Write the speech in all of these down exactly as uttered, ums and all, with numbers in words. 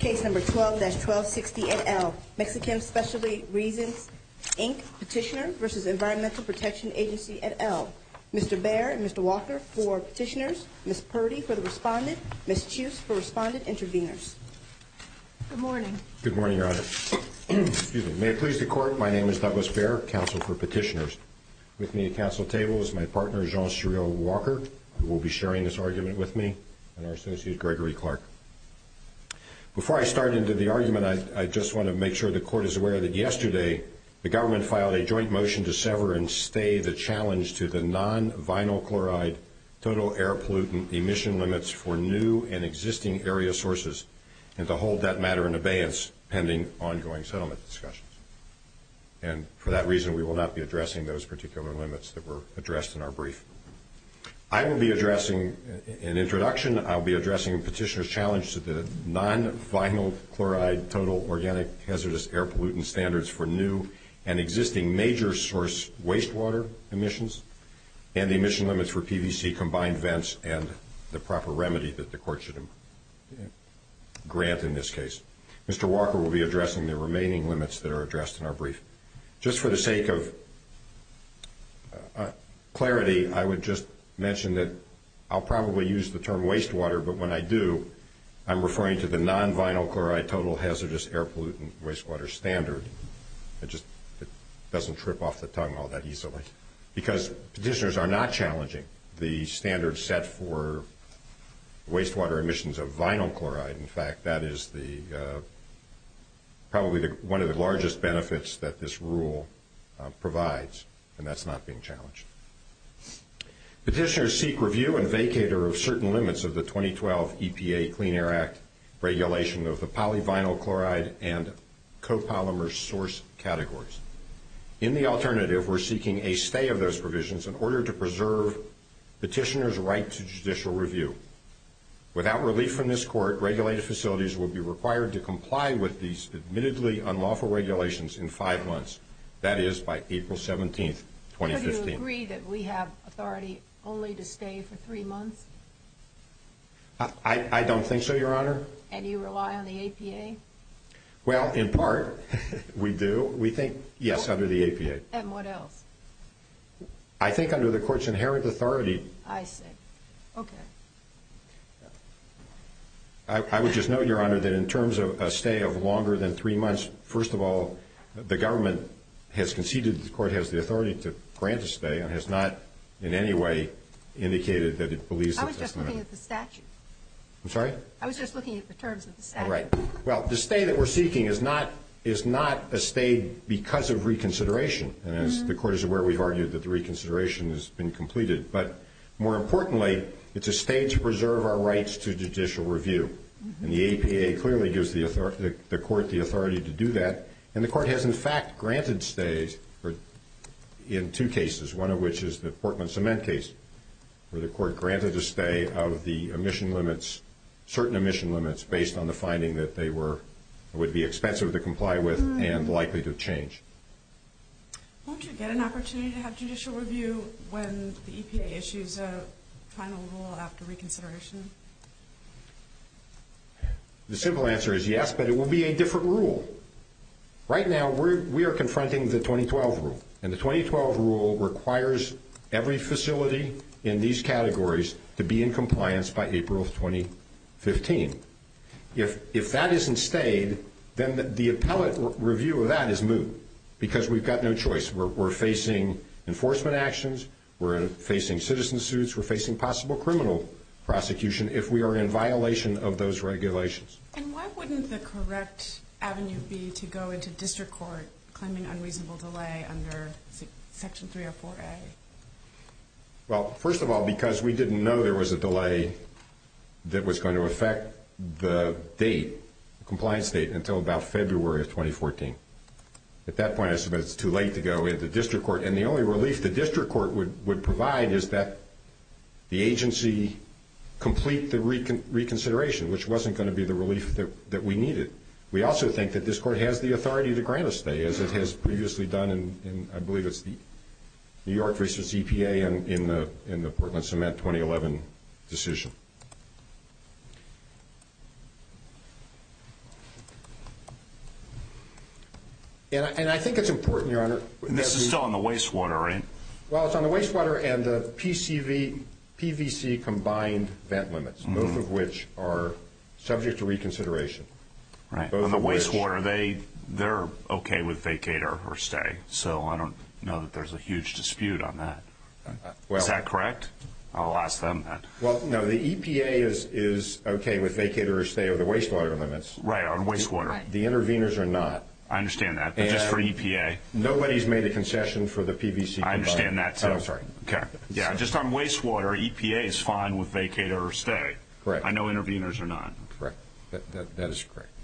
Case number twelve dash twelve sixty et al. Mexican Specialty Reasons, Incorporated. Petitioner versus Environmental Protection Agency et al. Mister Baer and Mister Walker for petitioners, Miz Purdy for the respondent, Miz Chuse for respondent interveners. Good morning. Good morning, Your Honor. Excuse me. May it please the Court, my name is Douglas Baer, counsel for petitioners. With me at counsel table is my partner, Jean-Cyril Walker, who will be sharing this argument with me, and our associate, Gregory Clark. Before I start into the argument, I, I just want to make sure the Court is aware that yesterday the government filed a joint motion to sever and stay the challenge to the non-vinyl chloride total air pollutant emission limits for new and existing area sources, and to hold that matter in abeyance pending ongoing settlement discussions. And for that reason, we will not be addressing those particular limits that were addressed in our brief. I will be addressing, in introduction, I'll be addressing petitioner's challenge to the non-vinyl chloride total organic hazardous air pollutant standards for new and existing major source wastewater emissions, and the emission limits for P V C combined vents, and the proper remedy that the Court should grant in this case. Mister Walker will be addressing the remaining limits that are addressed in our brief. Just for the sake of uh, clarity, I would just mention that I'll probably use the term wastewater, but when I do, I'm referring to the non-vinyl chloride total hazardous air pollutant wastewater standard. It just it doesn't trip off the tongue all that easily, because petitioners are not challenging the standard set for wastewater emissions of vinyl chloride. In fact, that is the uh, probably the, one of the largest benefits that this rule uh, provides, and that's not being challenged. Petitioners seek review and vacator of certain limits of the twenty twelve E P A Clean Air Act regulation of the polyvinyl chloride and copolymer source categories. In the alternative, we're seeking a stay of those provisions in order to preserve petitioners' right to judicial review. Without relief from this Court, regulated facilities will be required to comply with these admittedly unlawful regulations in five months. That is, by April seventeenth, twenty fifteen. So do you agree that we have authority only to stay for three months? I, I, I don't think so, Your Honor. And you rely on the A P A? Well, in part, we do. We think, yes, under the A P A. And what else? I think under the Court's inherent authority. I see. Okay. I, I would just note, Your Honor, that in terms of a stay of longer than three months, first of all, the government has conceded the Court has the authority to grant a stay and has not in any way indicated that it believes that I was just looking at the statute. I'm sorry? I was just looking at the terms of the statute. All right. Well, the stay that we're seeking is not is not a stay because of reconsideration. And as mm-hmm. the Court is aware, we've argued that the reconsideration has been completed. But more importantly, it's a stay to preserve our rights to judicial review. Mm-hmm. And the A P A clearly gives the, author- the, the Court the authority to do that. And the Court has, in fact, granted stays for, in two cases, one of which is the Portland Cement case, where the Court granted a stay of the emission limits, certain emission limits, based on the finding that they were would be expensive to comply with mm-hmm. and likely to change. Won't you get an opportunity to have judicial review when the E P A issues a final rule after reconsideration? The simple answer is yes, but it will be a different rule. Right now, we're, we are confronting the twenty twelve rule, and the twenty twelve rule requires every facility in these categories to be in compliance by April of twenty fifteen. If, if that isn't stayed, then the, the appellate re- review of that is moot, because we've got no choice. We're, we're facing enforcement actions, we're facing citizen suits, we're facing possible criminal prosecution if we are in violation of those regulations. And why wouldn't the correct avenue be to go into district court claiming unreasonable delay under Section three oh four A? Well, first of all, because we didn't know there was a delay that was going to affect the date, the compliance date, until about February of twenty fourteen. At that point, I submit it's too late to go into district court, and the only relief the district court would, would provide is that the agency complete the recon, reconsideration, which wasn't going to be the relief that, that we needed. We also think that this court has the authority to grant a stay, as it has previously done in, in I believe it's the New York versus E P A and in the in the Portland Cement twenty eleven decision. And I, and I think it's important, Your Honor. And this is still on the wastewater, right? Well, it's on the wastewater and the P C V, P V C combined vent limits, mm-hmm. both of which are subject to reconsideration. Right. Both on the which, wastewater, they, they're okay with vacate or, or stay. So I don't know that there's a huge dispute on that. Uh, well, is that correct? I'll ask them that. Well, no, the E P A is, is okay with vacate or stay of the wastewater limits. Right, on wastewater. Right. The interveners are not. I understand that, but and just for E P A. Nobody's made a concession for the P V C combined. I understand that, too. Oh, I'm sorry. Okay. Yeah, so, just on wastewater, E P A is fine with vacate or stay. Correct. I know interveners are not. Correct. That, that, that is correct.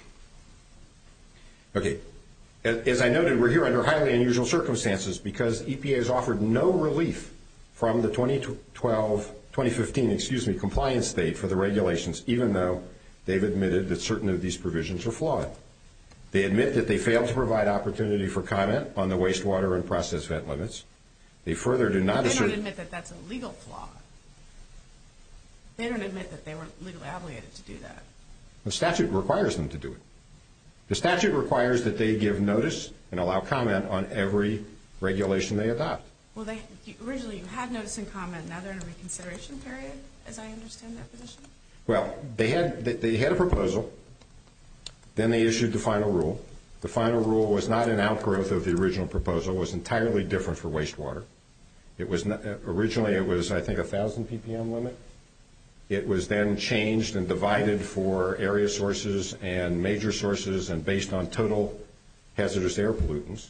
Okay. As I noted, we're here under highly unusual circumstances because E P A has offered no relief from the twenty twelve, twenty fifteen, excuse me, compliance date for the regulations, even though they've admitted that certain of these provisions are flawed. They admit that they failed to provide opportunity for comment on the wastewater and process vent limits. They further do not they assert... They don't admit that that's a legal flaw. They don't admit that they were legally obligated to do that. The statute requires them to do it. The statute requires that they give notice and allow comment on every regulation they adopt. Well, they you, originally you had notice and comment. Now they're in a reconsideration period, as I understand their position. Well, they had they, they had a proposal. Then they issued the final rule. The final rule was not an outgrowth of the original proposal. It was entirely different for wastewater. It was not, originally it was I think a thousand P P M limit. It was then changed and divided for area sources and major sources and based on total hazardous air pollutants.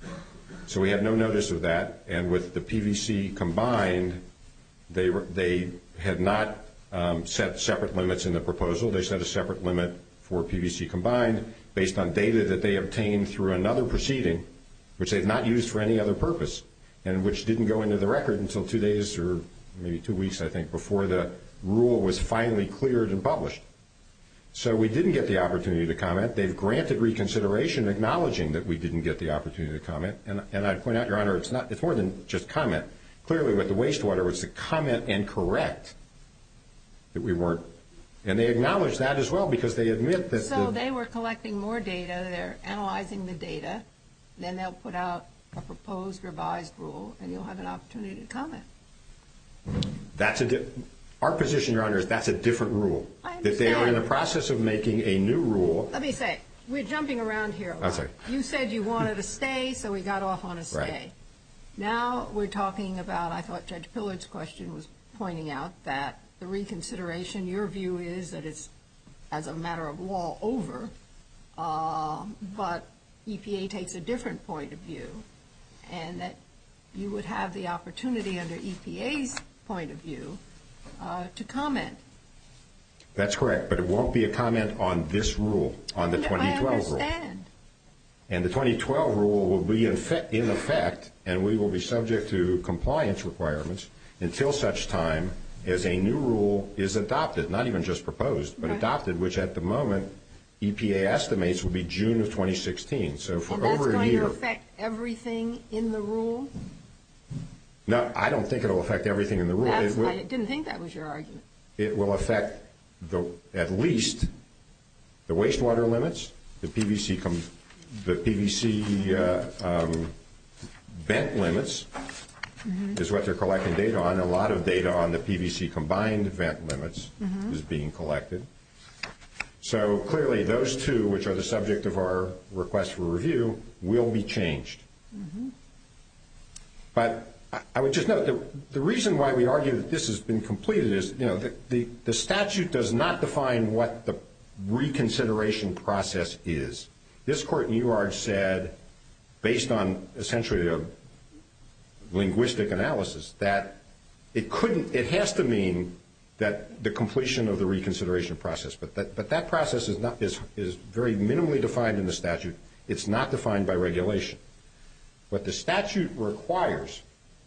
So we had no notice of that. And with the P V C combined, they they had not um, set separate limits in the proposal. They set a separate limit for P V C combined based on data that they obtained through another proceeding, which they've not used for any other purpose, and which didn't go into the record until two days or maybe two weeks, I think, before the rule was finally cleared and published. So we didn't get the opportunity to comment. They've granted reconsideration, acknowledging that we didn't get the opportunity to comment. And, and I'd point out, Your Honor, it's not. It's more than just comment. Clearly, with the wastewater, it's to comment and correct that we weren't. And they acknowledge that as well because they admit that. So the, they were collecting more data. They're analyzing the data. Then they'll put out a proposed revised rule, and you'll have an opportunity to comment. That's a. Di- Our position, Your Honor, is that's a different rule. I that they are in the understand. process of making a new rule. Let me say, we're jumping around here a lot. I'm sorry. You said you wanted to stay, so we got off on a stay. Right. Now we're talking about, I thought Judge Pillard's question was pointing out that the reconsideration, your view is that it's, as a matter of law, over, uh, but E P A takes a different point of view, and that you would have the opportunity under E P A's point of view uh, to comment. That's correct, but it won't be a comment on this rule, on the twenty twelve rule. I understand. And the twenty twelve rule will be in, fe- in effect, and we will be subject to compliance requirements until such time as a new rule is adopted, not even just proposed, but right. adopted, which at the moment E P A estimates will be June of twenty sixteen. So for and over a year. that's going to affect everything in the rule? No, I don't think it will affect everything in the rule. That's, It will, I didn't think that was your argument. it will affect the at least the wastewater limits, the P V C com, the P V C uh, um, vent limits mm-hmm. is what they're collecting data on. A lot of data on the P V C combined vent limits mm-hmm. is being collected. So clearly those two, which are the subject of our request for review, will be changed. Mm-hmm. But I would just note that the reason why we argue that this has been completed is, you know, the, the, the statute does not define what the reconsideration process is. This court in U R G said, based on essentially a linguistic analysis, that it couldn't, it has to mean that the completion of the reconsideration process, but that, but that process is not is is very minimally defined in the statute. It's not defined by regulation. What the statute requires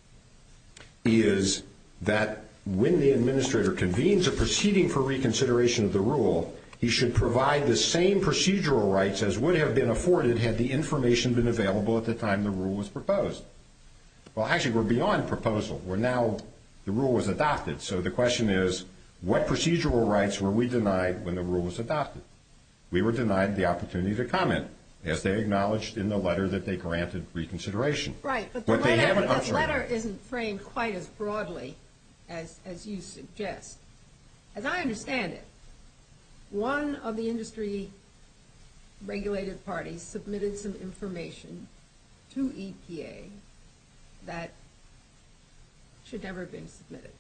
is that when the administrator convenes a proceeding for reconsideration of the rule, he should provide the same procedural rights as would have been afforded had the information been available at the time the rule was proposed. Well, actually, we're beyond proposal. We're now, the rule was adopted. So the question is, what procedural rights were we denied when the rule was adopted? We were denied the opportunity to comment as they acknowledged in the letter that they granted reconsideration. Right, but the what letter, they haven't, the letter isn't framed quite as broadly as, as you suggest. As I understand it, one of the industry regulated parties submitted some information to E P A that should never have been submitted.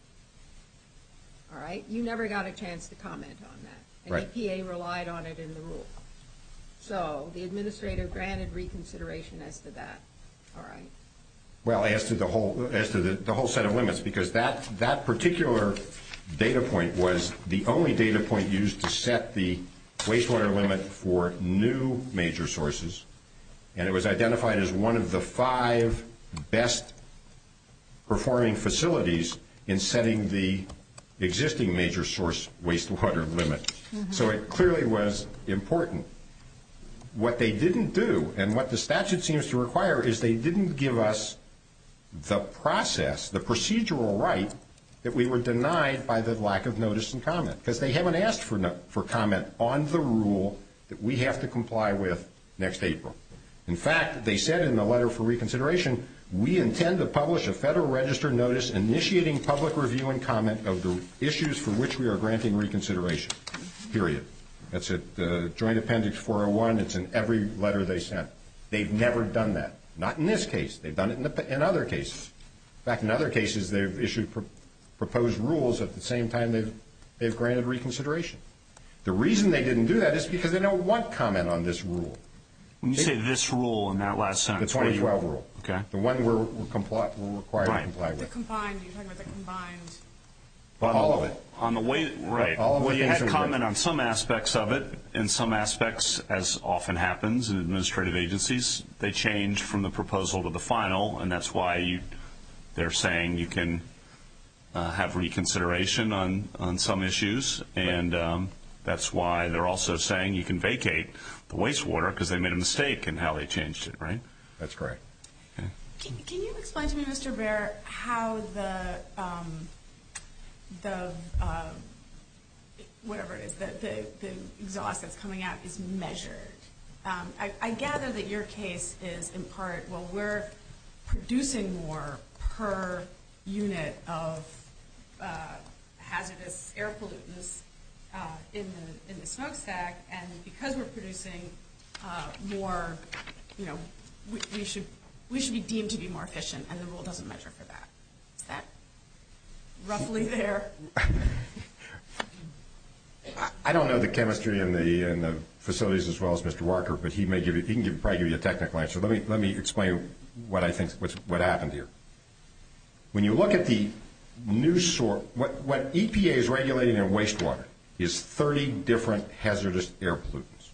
All right? You never got a chance to comment on that. And right. E P A relied on it in the rule. So the administrator granted reconsideration as to that. All right? Well, as to the whole, as to the, the whole set of limits, because that, that particular data point was the only data point used to set the wastewater limit for new major sources, and it was identified as one of the five best performing facilities in setting the existing major source wastewater limit. Mm-hmm. So it clearly was important. What they didn't do, and what the statute seems to require, is they didn't give us the process, the procedural right that we were denied by the lack of notice and comment, because they haven't asked for no, for comment on the rule that we have to comply with next April. In fact, they said in the letter for reconsideration, we intend to publish a Federal Register notice initiating public review and comment of the issues for which we are granting reconsideration, period. That's at uh, Joint Appendix four oh one. It's in every letter they sent. They've never done that. Not in this case. They've done it in, the, in other cases. In fact, in other cases, they've issued pro- proposed rules at the same time they've, they've granted reconsideration. The reason they didn't do that is because they don't want comment on this rule. When you they, say this rule in that last sentence, the twenty twelve rule. Okay. The one we're, we're, compli- we're required right. to comply with. The combined, you're talking about the combined. Well, all of it. On the way, right. All of well, the you things had are comment right. on some aspects of it. In some aspects, as often happens in administrative agencies, they changed from the proposal to the final, and that's why you, they're saying you can uh, have reconsideration on, on some issues, and um, that's why they're also saying you can vacate the wastewater because they made a mistake in how they changed it, right? That's correct. Okay. Can, can you explain to me, Mister Baer, how the um, the uh, whatever it is, the, the, the exhaust that's coming out is measured? Um, I, I gather that your case is in part, well, we're producing more per unit of uh, hazardous air pollutants uh, in the in the smokestack, and because we're producing uh, more, you know, we, we should we should be deemed to be more efficient, and the rule doesn't measure for that. Is that roughly there? I don't know the chemistry in the in the facilities as well as Mister Walker, but he may give you, he can give, probably give you a technical answer. Let me let me explain what I think what's, what happened here. When you look at the new source, what what E P A is regulating in wastewater is thirty different hazardous air pollutants,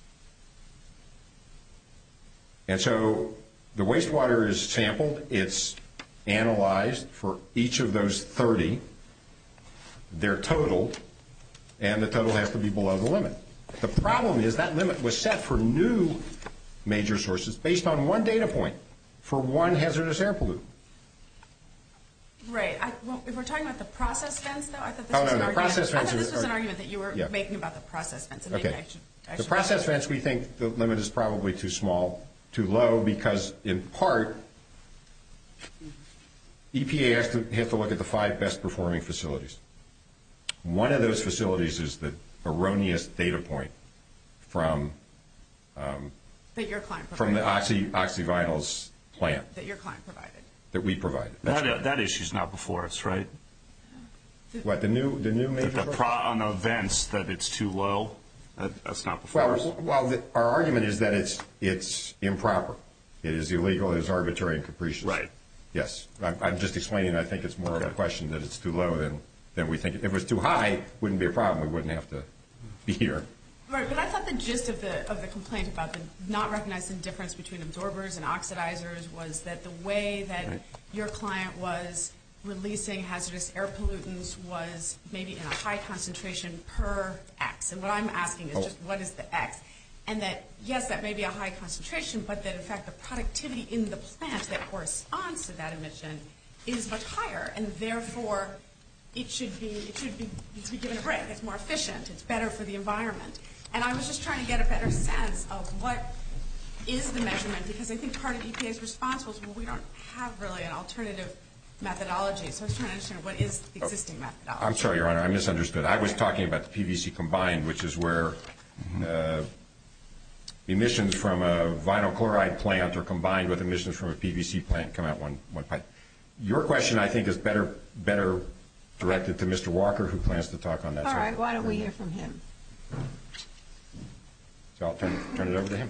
and so the wastewater is sampled. It's analyzed for each of those thirty. They're totaled, and the total has to be below the limit. The problem is that limit was set for new major sources based on one data point for one hazardous air pollutant. Right. I, well, if we're talking about the process vents, though, I thought this Oh, was no, an the argument. process I vents thought this are- was an are- argument that you were yeah. making about the process vents, and maybe Okay. I should. I The should process vents, we think the limit is probably too small, too low, because in part, E P A has to have to look at the five best performing facilities. One of those facilities is the erroneous data point from um, that your client from provided. the oxy oxyvinyls plant that your client provided. that we provided. That's That, correct. that issue's not before us, right? What, the new the new major That the source? pro, on the events that it's too low, that, that's not before us. Well, well, the, our argument is that it's it's improper. It is illegal. It is arbitrary and capricious. Right. Yes. I'm, I'm just explaining. I think it's more of a Okay. question that it's too low than than we think. If it was too high, wouldn't be a problem. We wouldn't have to be here. Right, but I thought the gist of the of the complaint about the not recognizing difference between absorbers and oxidizers was that the way that Right. your client was releasing hazardous air pollutants was maybe in a high concentration per X. And what I'm asking is Oh. just what is the X? And that, yes, that may be a high concentration, but that, in fact, the productivity in the plant that corresponds to that emission is much higher, and therefore it should be it should be, it should be given a break. It's more efficient. It's better for the environment. And I was just trying to get a better sense of what is the measurement? Because I think part of E P A's response was, well, we don't have really an alternative methodology. So I was trying to understand what is the existing methodology. I'm sorry, Your Honor, I misunderstood. I was talking about the P V C combined, which is where uh, emissions from a vinyl chloride plant are combined with emissions from a P V C plant come out one one pipe. Your question, I think, is better better directed to Mister Walker, who plans to talk on that. All right, why don't we hear from him? So I'll turn, turn it over to him.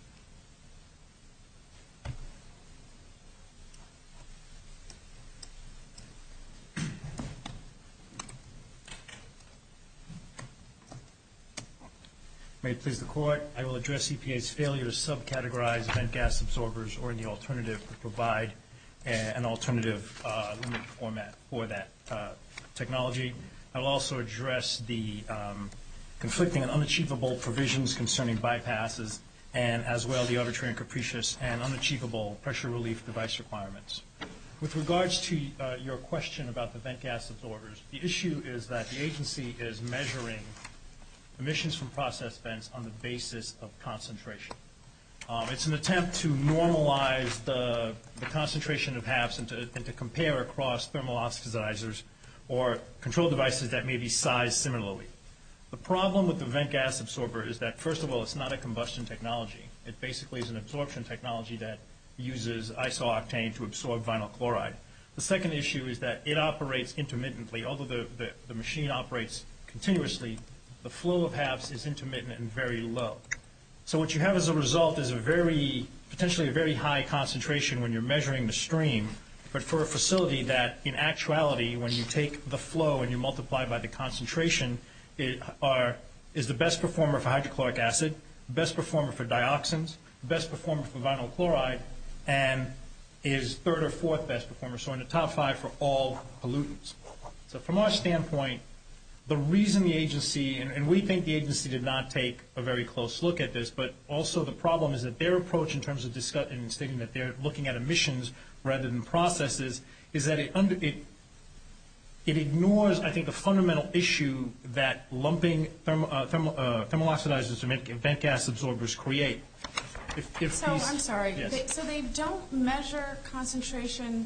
May it please the Court, I will address E P A's failure to subcategorize vent gas absorbers or in the alternative to provide a, an alternative uh, limit format for that uh, technology. I will also address the um, conflicting and unachievable provisions concerning bypasses and as well the arbitrary and capricious and unachievable pressure relief device requirements. With regards to uh, your question about the vent gas absorbers, the issue is that the agency is measuring emissions from process vents on the basis of concentration. Um, it's an attempt to normalize the, the concentration of H A Ps and to, and to compare across thermal oxidizers or control devices that may be sized similarly. The problem with the vent gas absorber is that, first of all, it's not a combustion technology. It basically is an absorption technology that uses isooctane to absorb vinyl chloride. The second issue is that it operates intermittently. Although the, the, the machine operates continuously, the flow of H A Ps is intermittent and very low. So what you have as a result is a very, potentially a very high concentration when you're measuring the stream, but for a facility that in actuality, when you take the flow and you multiply by the concentration, it are, is the best performer for hydrochloric acid, best performer for dioxins, best performer for vinyl chloride, and is third or fourth best performer, so in the top five for all pollutants. So from our standpoint, the reason the agency, and, and we think the agency did not take a very close look at this, but also the problem is that their approach in terms of discuss, in stating that they're looking at emissions rather than processes, is that it, under, it, it ignores, I think, the fundamental issue that lumping thermal, uh, thermal, uh, thermal oxidizers and vent gas absorbers create. If, if so these, I'm sorry. Yes. They, so they don't measure concentration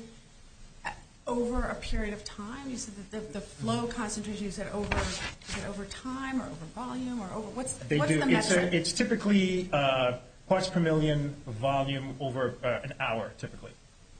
over a period of time? You said that the, the flow concentration, you said over, is it over time or over volume or over, what's, they what's do. the It's, metric? a, it's typically uh, parts per million volume over uh, an hour, typically.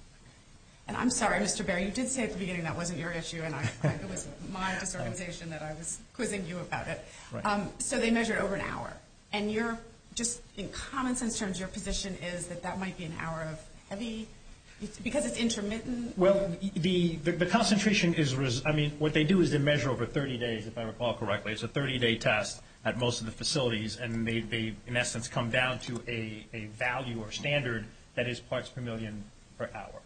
And I'm sorry, Mister Baer, you did say at the beginning that wasn't your issue, and I, I, it was my disorganization that I was quizzing you about it. Right. Um, so they measured over an hour. And your, just in common sense terms, your position is that that might be an hour of heavy, because it's intermittent? Well, the, the, the concentration is, res, I mean, what they do is they measure over thirty days, if I recall correctly. It's a thirty-day test at most of the facilities, and they, they, in essence, come down to a, a value or standard that is parts per million per hour.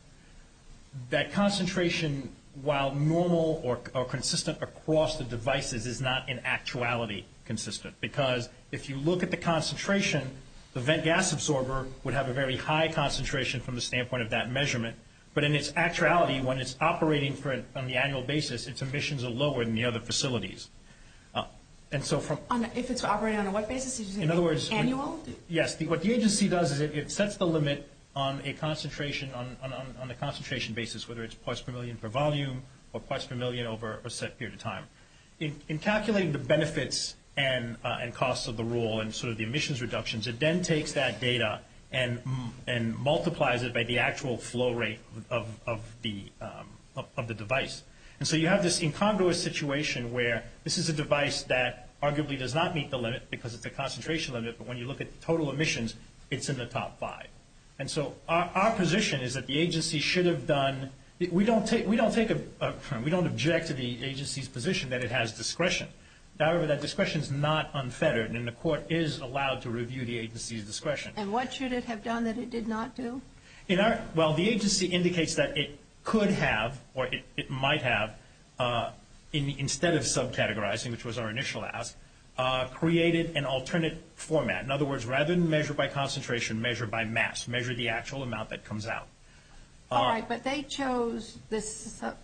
That concentration, while normal or, or consistent across the devices, is not in actuality consistent, because if you look at the concentration, the vent gas absorber would have a very high concentration from the standpoint of that measurement, but in its actuality, when it's operating for an, on the annual basis, its emissions are lower than the other facilities. Uh, and so from... On, if it's operating on a what basis? Did you say in other words... annual? When, yes. The, what the agency does is it, it sets the limit on a concentration, on, on, on a concentration basis, whether it's parts per million per volume or parts per million over a set period of time. In, in calculating the benefits and, uh, and costs of the rule and sort of the emissions reductions, it then takes that data and, and multiplies it by the actual flow rate of, of, the, um, of, of the device. And so you have this incongruous situation where this is a device that arguably does not meet the limit because it's a concentration limit, but when you look at the total emissions, it's in the top five. And so our, our position is that the agency should have done, we don't take, we don't take a, a, we don't object to the agency's position that it has discretion. However, that discretion is not unfettered, and the court is allowed to review the agency's discretion. And what should it have done that it did not do? In our, well, the agency indicates that it could have, or it, it might have, uh, in, instead of subcategorizing, which was our initial ask, uh, created an alternate format. In other words, rather than measure by concentration, measure by mass, measure the actual amount that comes out. Uh, All right, but they chose this. Uh,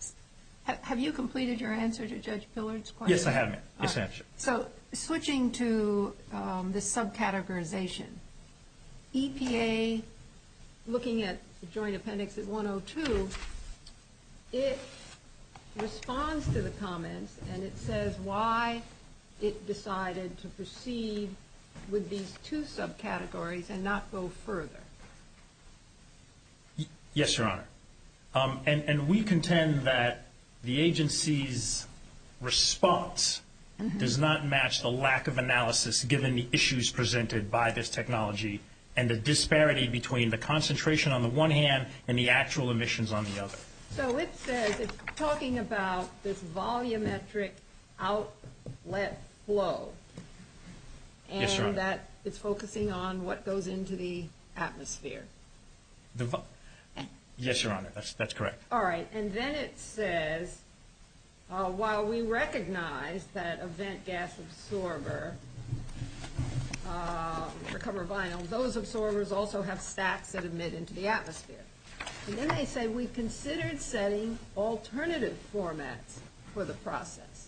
Have you completed your answer to Judge Pillard's question? Yes, I have, ma'am. Yes, I have. So switching to um, this subcategorization, E P A, looking at the Joint Appendix at one oh two, it responds to the comments and it says why it decided to proceed with these two subcategories and not go further. Yes, Your Honor. Um, and, and we contend that the agency's response mm-hmm. does not match the lack of analysis given the issues presented by this technology and the disparity between the concentration on the one hand and the actual emissions on the other. So it says it's talking about this volumetric outlet flow, and yes, Your Honor. that it's focusing on what goes into the atmosphere. The vo- yes, Your Honor, that's, that's correct. All right, and then it says, uh, while we recognize that a vent gas absorber uh, recover vinyl, those absorbers also have stacks that emit into the atmosphere. And then they say we considered setting alternative formats for the process.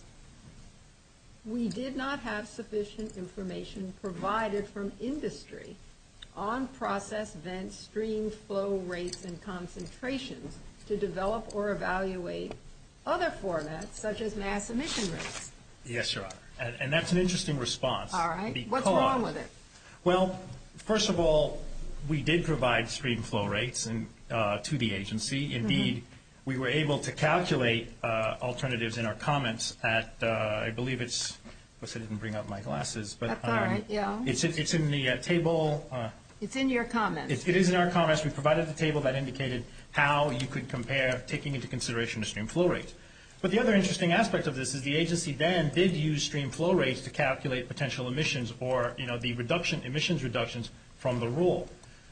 We did not have sufficient information provided from industry on process vent stream flow rates and concentrations to develop or evaluate other formats such as mass emission rates. Yes, Your Honor. And, and that's an interesting response. All right. Because, what's wrong with it? Well, first of all, we did provide stream flow rates and, uh, to the agency. Indeed, mm-hmm. we were able to calculate uh, alternatives in our comments at, uh, I believe it's, of course I didn't bring up my glasses, but That's um, all right, yeah. it's, it's in the uh, table. Uh, it's in your comments. It, it is in our comments. We provided a table that indicated how you could compare, taking into consideration the stream flow rates. But the other interesting aspect of this is the agency then did use stream flow rates to calculate potential emissions or, you know, the reduction, emissions reductions from the rule.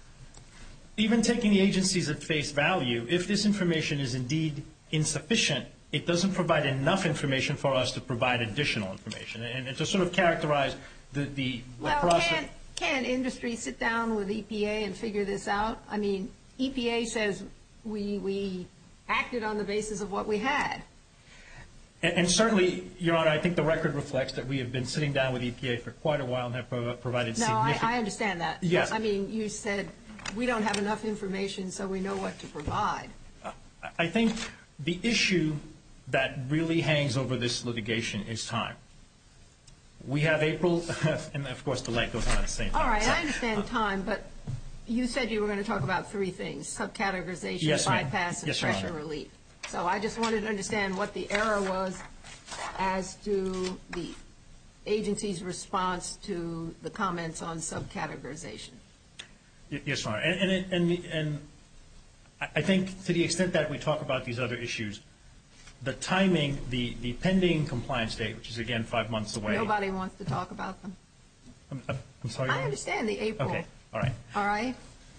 Even taking the agencies at face value, if this information is indeed insufficient, it doesn't provide enough information for us to provide additional information. And, and to sort of characterize the, the, well, the process. Can, can industry sit down with E P A and figure this out? I mean, E P A says we, we acted on the basis of what we had. And, and certainly, Your Honor, I think the record reflects that we have been sitting down with E P A for quite a while and have pro- provided no, significant... No, I, I understand that. Yes. I mean, you said we don't have enough information, so we know what to provide. Uh, I think the issue that really hangs over this litigation is time. We have April, and of course the light goes on at the same time. All right, so, I understand uh, time, but you said you were going to talk about three things: subcategorization, yes, bypass, and yes, pressure relief. So I just wanted to understand what the error was as to the agency's response to the comments on subcategorization. Yes, Your Honor. And, and, and, and I think to the extent that we talk about these other issues, the timing, the, the pending compliance date, which is, again, five months away. Nobody wants to talk about them. I'm, I'm sorry? I understand the April. Okay. All right. All right.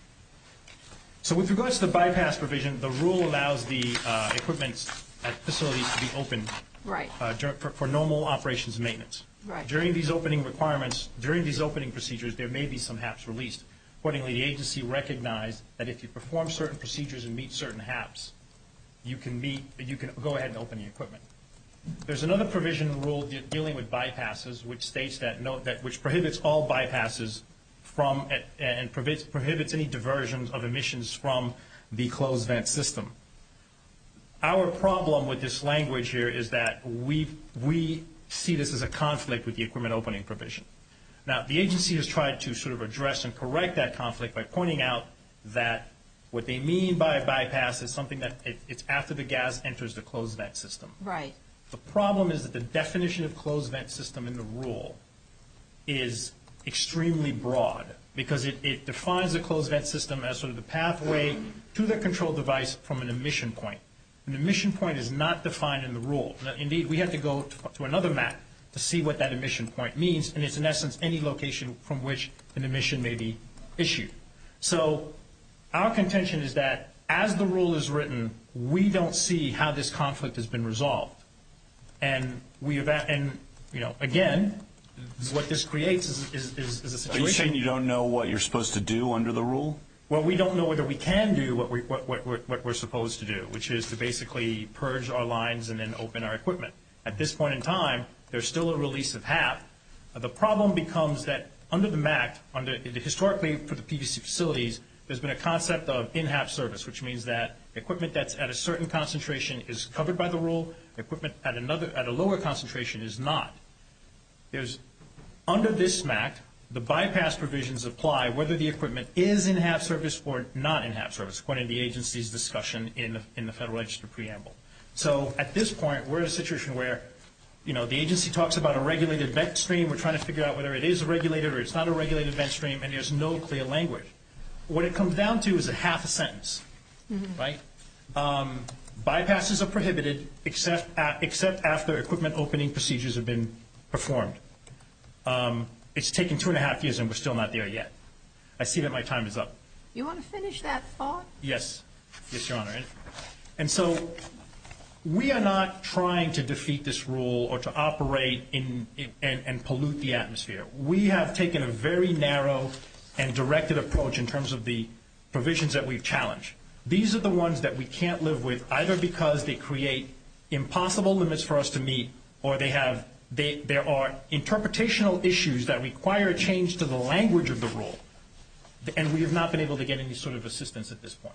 So with regards to the bypass provision, the rule allows the uh, equipment at facilities to be open right. uh, for, for normal operations and maintenance. Right. During these opening requirements, during these opening procedures, there may be some H A Ps released. Accordingly, the agency recognized that if you perform certain procedures and meet certain H A Ps, you can meet, you can go ahead and open the equipment. There's another provision in the rule de- dealing with bypasses, which states that no, that which prohibits all bypasses from uh, and prohibits, prohibits any diversions of emissions from the closed vent system. Our problem with this language here is that we we see this as a conflict with the equipment opening provision. Now, the agency has tried to sort of address and correct that conflict by pointing out that what they mean by a bypass is something that it, it's after the gas enters the closed vent system. Right. The problem is that the definition of closed vent system in the rule is extremely broad because it, it defines the closed vent system as sort of the pathway to the control device from an emission point. An emission point is not defined in the rule. Now, indeed, we have to go to, to another map to see what that emission point means, and it's in essence any location from which an emission may be issued. So our contention is that as the rule is written, we don't see how this conflict has been resolved. And we have, and you know, again, what this creates is, is, is, is a situation. Are you saying you don't know what you're supposed to do under the rule? Well, we don't know whether we can do what, we, what, what, what we're supposed to do, which is to basically purge our lines and then open our equipment. At this point in time, there's still a release of H A P. Uh, the problem becomes that under the M A C T, under, historically for the P V C facilities, there's been a concept of in-hab service, which means that equipment that's at a certain concentration is covered by the rule, equipment at another at a lower concentration is not. There's under this M A C T, the bypass provisions apply whether the equipment is in-hab service or not in-hab service, according to the agency's discussion in the, in the Federal Register preamble. So at this point, we're in a situation where, you know, the agency talks about a regulated vent stream. We're trying to figure out whether it is a regulated or it's not a regulated vent stream, and there's no clear language. What it comes down to is a half a sentence, mm-hmm. right? Um, bypasses are prohibited except, uh, except after equipment opening procedures have been performed. Um, it's taken two and a half years, and we're still not there yet. I see that my time is up. You want to finish that thought? Yes. Yes, Your Honor. And, and so we are not trying to defeat this rule or to operate in, in and, and pollute the atmosphere. We have taken a very narrow and directed approach in terms of the provisions that we've challenged. These are the ones that we can't live with, either because they create impossible limits for us to meet, or they have they, there are interpretational issues that require a change to the language of the rule, and we have not been able to get any sort of assistance at this point.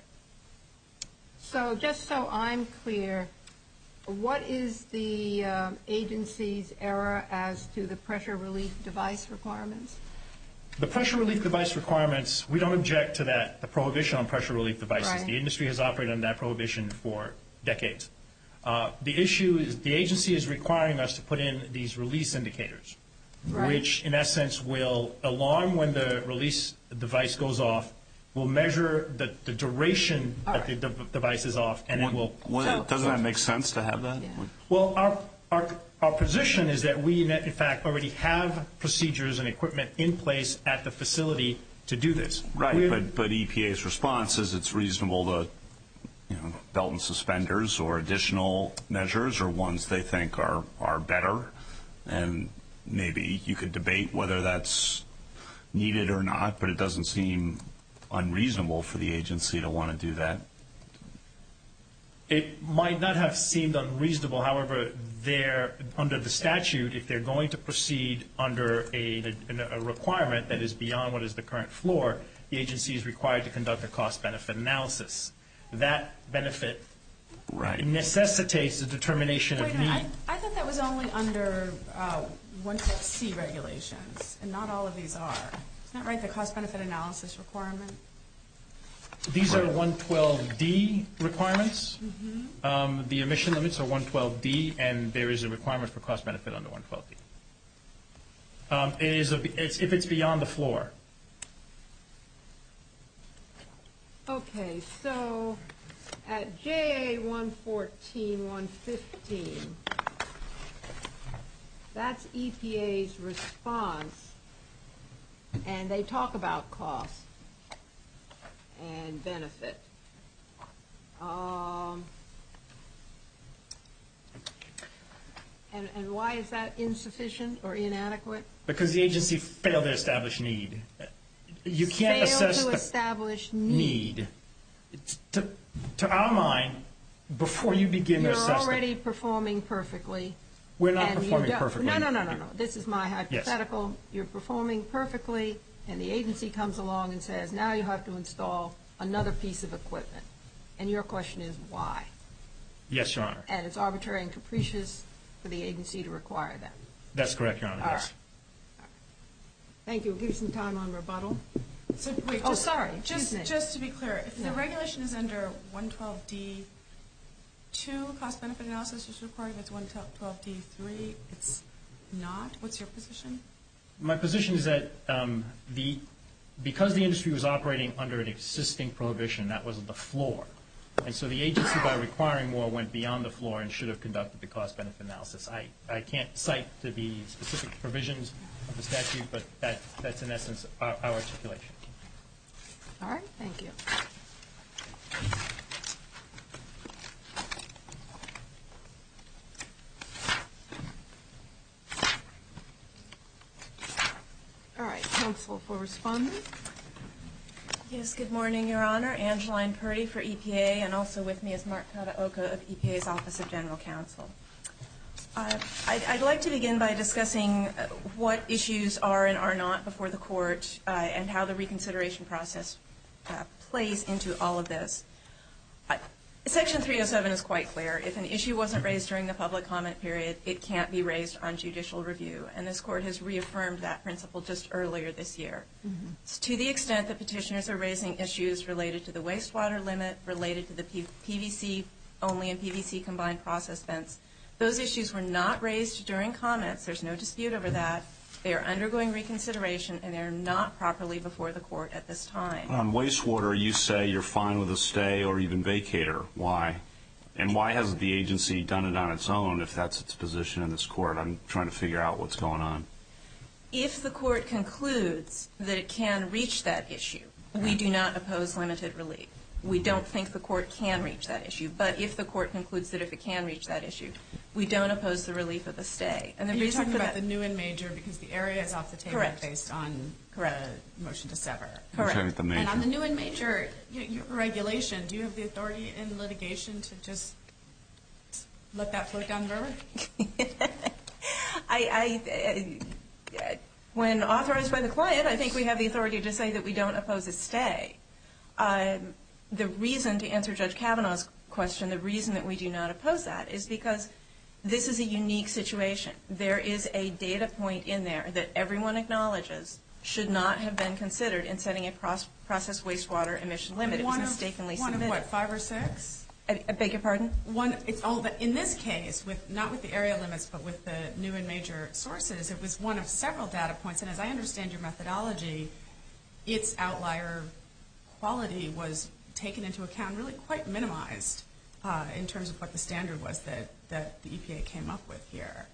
So just so I'm clear, what is the uh, agency's error as to the pressure relief device requirements? The pressure relief device requirements, we don't object to that, the prohibition on pressure relief devices. Right. The industry has operated on that prohibition for decades. Uh, the issue is the agency is requiring us to put in these release indicators, right. which in essence will alarm when the release device goes off, will measure the, the duration All that right. the de- device is off, and what, it will... What, So, doesn't that make sense to have that? Yeah. Well, our, our, our position is that we, in fact, already have procedures and equipment in place at the facility to do this. Right, We're, but, but E P A's response is it's reasonable to, you know, belt and suspenders or additional measures or ones they think are, are better. And maybe you could debate whether that's needed or not, but it doesn't seem unreasonable for the agency to want to do that. It might not have seemed unreasonable. However, they're, under the statute, if they're going to proceed under a, a, a requirement that is beyond what is the current floor, the agency is required to conduct a cost-benefit analysis. That benefit Right. necessitates the determination Wait of a minute, need. I, I thought that was only under uh, one twelve C regulations, and not all of these are. Isn't that right, the cost-benefit analysis requirement? These are one twelve D requirements. Mm-hmm. um, the emission limits are one twelve D, and there is a requirement for cost-benefit under one twelve D. Um, it is a, it's, if it's beyond the floor. Okay, so at J A one fourteen, one fifteen, that's E P A's response, and they talk about cost and benefit. Um, and, and why is that insufficient or inadequate? Because the agency failed to establish need. You can't Fail assess to the establish need. need. It's to, to our mind, before you begin You're to assess already it, performing perfectly. we're not and you performing don't- perfectly. No, no, no, no, no. This is my hypothetical. You're performing perfectly, and the agency comes along and says, now you have to install another piece of equipment. And your question is why? Yes, Your Honor. And it's arbitrary and capricious for the agency to require that. That's correct, Your Honor. All Yes. right. Thank you. We'll give you some time on rebuttal. So wait, Oh, just, sorry, excuse Just, me. just to be clear, if Yeah. the regulation is under one twelve D two, cost-benefit analysis is required. If it's one twelve D three, it's not. What's your position? My position is that um, the because the industry was operating under an existing prohibition, that was the floor. And so the agency, by requiring more, went beyond the floor and should have conducted the cost-benefit analysis. I, I can't cite to the specific provisions of the statute, but that, that's in essence our, our articulation. All right. Thank you. All right. Counsel for respondent. Yes, good morning, Your Honor. Angeline Purdy for E P A, and also with me is Mark Kataoka of E P A's Office of General Counsel. Uh, I'd, I'd like to begin by discussing uh, what issues are and are not before the court uh, and how the reconsideration process uh, plays into all of this. Uh, Section three oh seven is quite clear. If an issue wasn't raised during the public comment period, it can't be raised on judicial review, and this court has reaffirmed that principle just earlier this year. Mm-hmm. So to the extent that petitioners are raising issues related to the wastewater limit, related to the P- PVC only and P V C combined process vents, those issues were not raised during comments. There's no dispute over that. They are undergoing reconsideration, and they are not properly before the court at this time. On wastewater, you say you're fine with a stay or even vacator. Why? And why hasn't the agency done it on its own if that's its position in this court? I'm trying to figure out what's going on. If the court concludes that it can reach that issue, we do not oppose limited relief. We don't think the court can reach that issue. But if the court concludes that if it can reach that issue, we don't oppose the relief of the stay. And the and reason you're talking for about that, the new and major because the area is off the table correct. based on correct. the motion to sever. Correct. The major. And on the new and major you, your regulation, do you have the authority in litigation to just let that float down the river? I, I, I, when authorized by the client, I think we have the authority to say that we don't oppose a stay. Um, The reason, to answer Judge Kavanaugh's question, the reason that we do not oppose that is because this is a unique situation. There is a data point in there that everyone acknowledges should not have been considered in setting a process wastewater emission limit. It was mistakenly submitted. One of what, five or six? I, I beg your pardon? One. It's all that in this case, with not with the area limits, but with the new and major sources, it was one of several data points. And as I understand your methodology, its outlier quality was taken into account, really quite minimized uh, in terms of what the standard was that, that the E P A came up with here.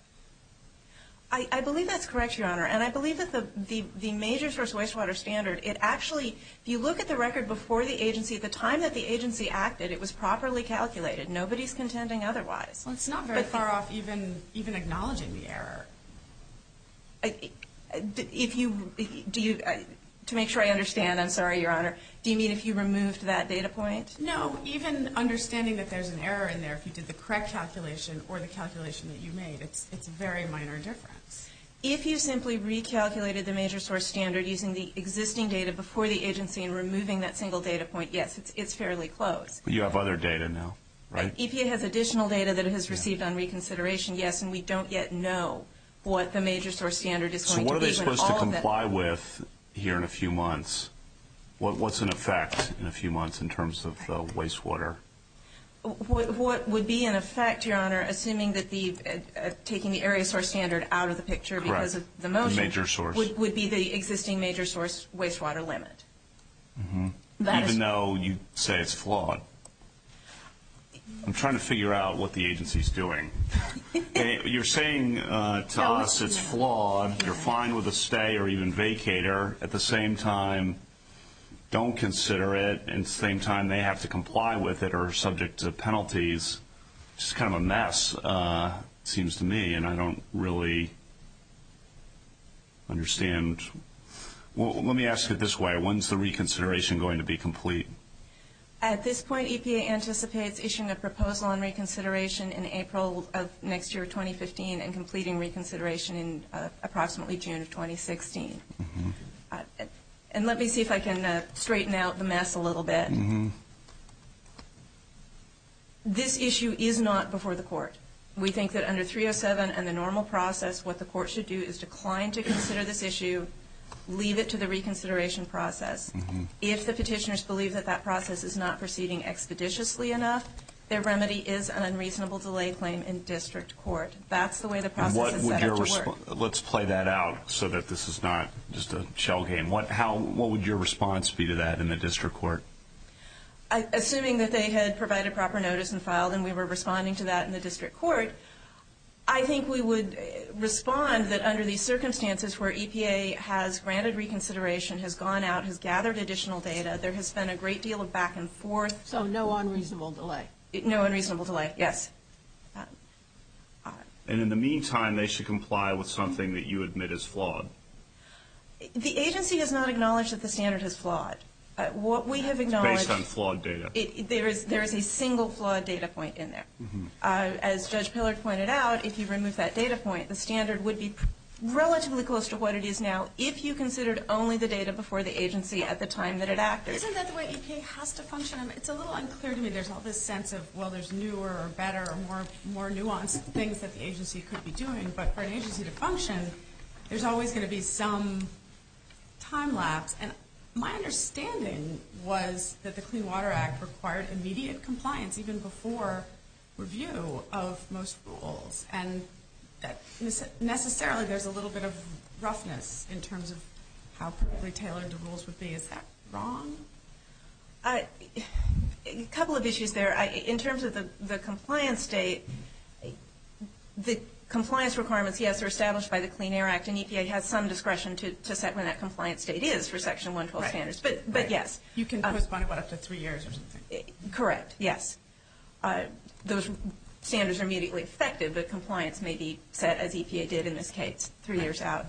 I, I believe that's correct, Your Honor. And I believe that the, the, the major source wastewater standard, it actually, if you look at the record before the agency, at the time that the agency acted, it was properly calculated. Nobody's contending otherwise. Well, it's not very but far the, off even, even acknowledging the error. I, if you, do you, to make sure I understand, I'm sorry, Your Honor, do you mean if you removed that data point? No, even understanding that there's an error in there, if you did the correct calculation or the calculation that you made, it's, it's a very minor difference. If you simply recalculated the major source standard using the existing data before the agency and removing that single data point, yes, it's, it's fairly close. But you have other data now, right? E P A has additional data that it has received yeah. on reconsideration, yes, and we don't yet know what the major source standard is going to be. So what are they supposed to comply with here in a few months? What, what's in effect in a few months in terms of uh, wastewater? What, what would be in effect, Your Honor, assuming that the uh, uh, taking the area source standard out of the picture Correct. because of the motion, the major source. Would, would be the existing major source wastewater limit. Mm-hmm. Even is, though you say it's flawed. I'm trying to figure out what the agency's doing. You're saying uh, to no, us it's no. flawed, you're fine with a stay or even vacator. At the same time, don't consider it, and at the same time they have to comply with it or are subject to penalties. It's just kind of a mess, uh, it seems to me, and I don't really understand. Well, let me ask it this way. When's the reconsideration going to be complete? At this point, E P A anticipates issuing a proposal on reconsideration in April of next year, twenty fifteen, and completing reconsideration in uh, approximately June of twenty sixteen. Mm-hmm. Uh, and let me see if I can uh, straighten out the mess a little bit. Mm-hmm. This issue is not before the court. We think that under three oh seven and the normal process, what the court should do is decline to consider this issue, leave it to the reconsideration process. Mm-hmm. If the petitioners believe that that process is not proceeding expeditiously enough, their remedy is an unreasonable delay claim in district court. That's the way the process what is would set your up to resp- work. Let's play that out so that this is not just a shell game. What, how, what would your response be to that in the district court? I, assuming that they had provided proper notice and filed and we were responding to that in the district court, I think we would respond that under these circumstances where E P A has granted reconsideration, has gone out, has gathered additional data, there has been a great deal of back and forth. So no unreasonable delay. No unreasonable delay, yes. Uh, uh, and in the meantime, they should comply with something that you admit is flawed. The agency has not acknowledged that the standard is flawed. Uh, what we have acknowledged... Based on flawed data. It, it, there is there is a single flawed data point in there. Mm-hmm. uh, as Judge Pillard pointed out, if you remove that data point, the standard would be pr- relatively close to what it is now if you considered only the data before the agency at the time that it acted. Isn't that the way E P A has to function? I mean, it's a little unclear to me. There's all this sense of, well, there's newer or better or more, more nuanced things that the agency could be doing, but for an agency to function, there's always going to be some time lapse. And my understanding was that the Clean Water Act required immediate compliance even before review of most rules, and that necessarily there's a little bit of roughness in terms of how perfectly tailored the rules would be. Is that wrong? Uh, a couple of issues there. I, in terms of the, the compliance date, the compliance requirements, yes, are established by the Clean Air Act, and E P A has some discretion to, to set when that compliance date is for Section one twelve Right. standards. But, but Right. yes. You can um, postpone it, what, up to three years or something? Correct, yes. Uh, those standards are immediately effective, but compliance may be set, as E P A did in this case, three years out.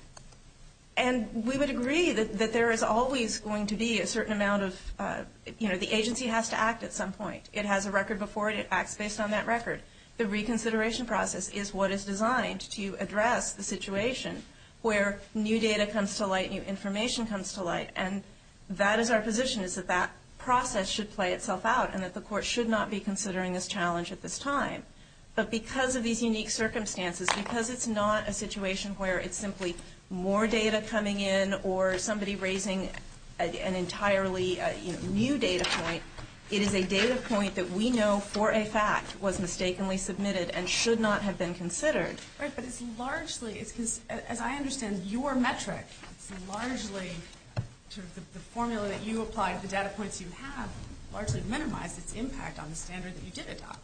And we would agree that, that there is always going to be a certain amount of, uh, you know, the agency has to act at some point. It has a record before it. It acts based on that record. The reconsideration process is what is designed to address the situation where new data comes to light, new information comes to light. And that is our position, is that that process should play itself out and that the court should not be considering this challenge at this time. But because of these unique circumstances, because it's not a situation where it's simply more data coming in or somebody raising a, an entirely uh, you know, new data point, it is a data point that we know for a fact was mistakenly submitted and should not have been considered. Right, but it's largely, it's cons- as I understand your metric, it's largely sort of the, the formula that you applied, the data points you have, largely minimized its impact on the standard that you did adopt.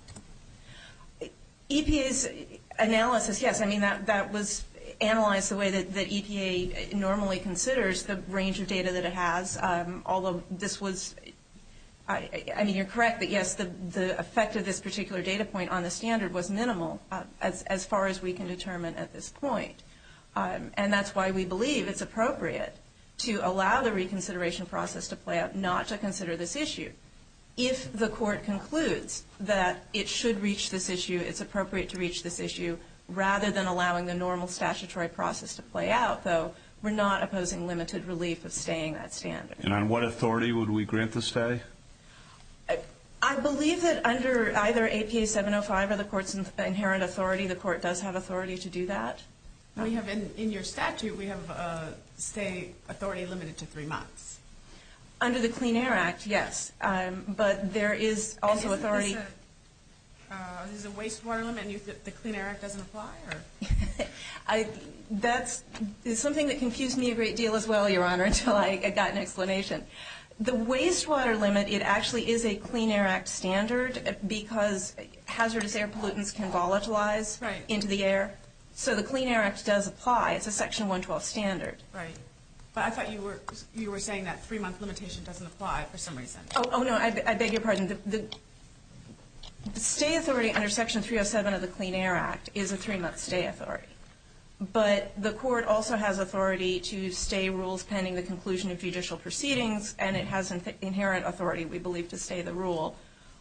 E P A's analysis, yes, I mean, that, that was analyzed the way that, that E P A normally considers the range of data that it has, um, although this was, I, I mean, you're correct that, yes, the, the effect of this particular data point on the standard was minimal uh, as, as far as we can determine at this point. Um, and that's why we believe it's appropriate to allow the reconsideration process to play out, not to consider this issue. If the court concludes that it should reach this issue, it's appropriate to reach this issue, rather than allowing the normal statutory process to play out, though, we're not opposing limited relief of staying that standard. And on what authority would we grant the stay? I, I believe that under either A P A seven oh five or the court's inherent authority, the court does have authority to do that. We have, in, in your statute, we have a stay authority limited to three months. Under the Clean Air Act, yes, um, but there is also and authority. This a, uh, this is a wastewater limit, and you th- the Clean Air Act doesn't apply, or? I, that's is something that confused me a great deal as well, Your Honor, until I got an explanation. The wastewater limit, it actually is a Clean Air Act standard because hazardous air pollutants can volatilize right. into the air. So the Clean Air Act does apply. It's a Section one twelve standard. Right. But I thought you were you were saying that three-month limitation doesn't apply for some reason. Oh, oh no, I, I beg your pardon. The, the, the stay authority under Section three oh seven of the Clean Air Act is a three-month stay authority. But the court also has authority to stay rules pending the conclusion of judicial proceedings, and it has in- inherent authority, we believe, to stay the rule.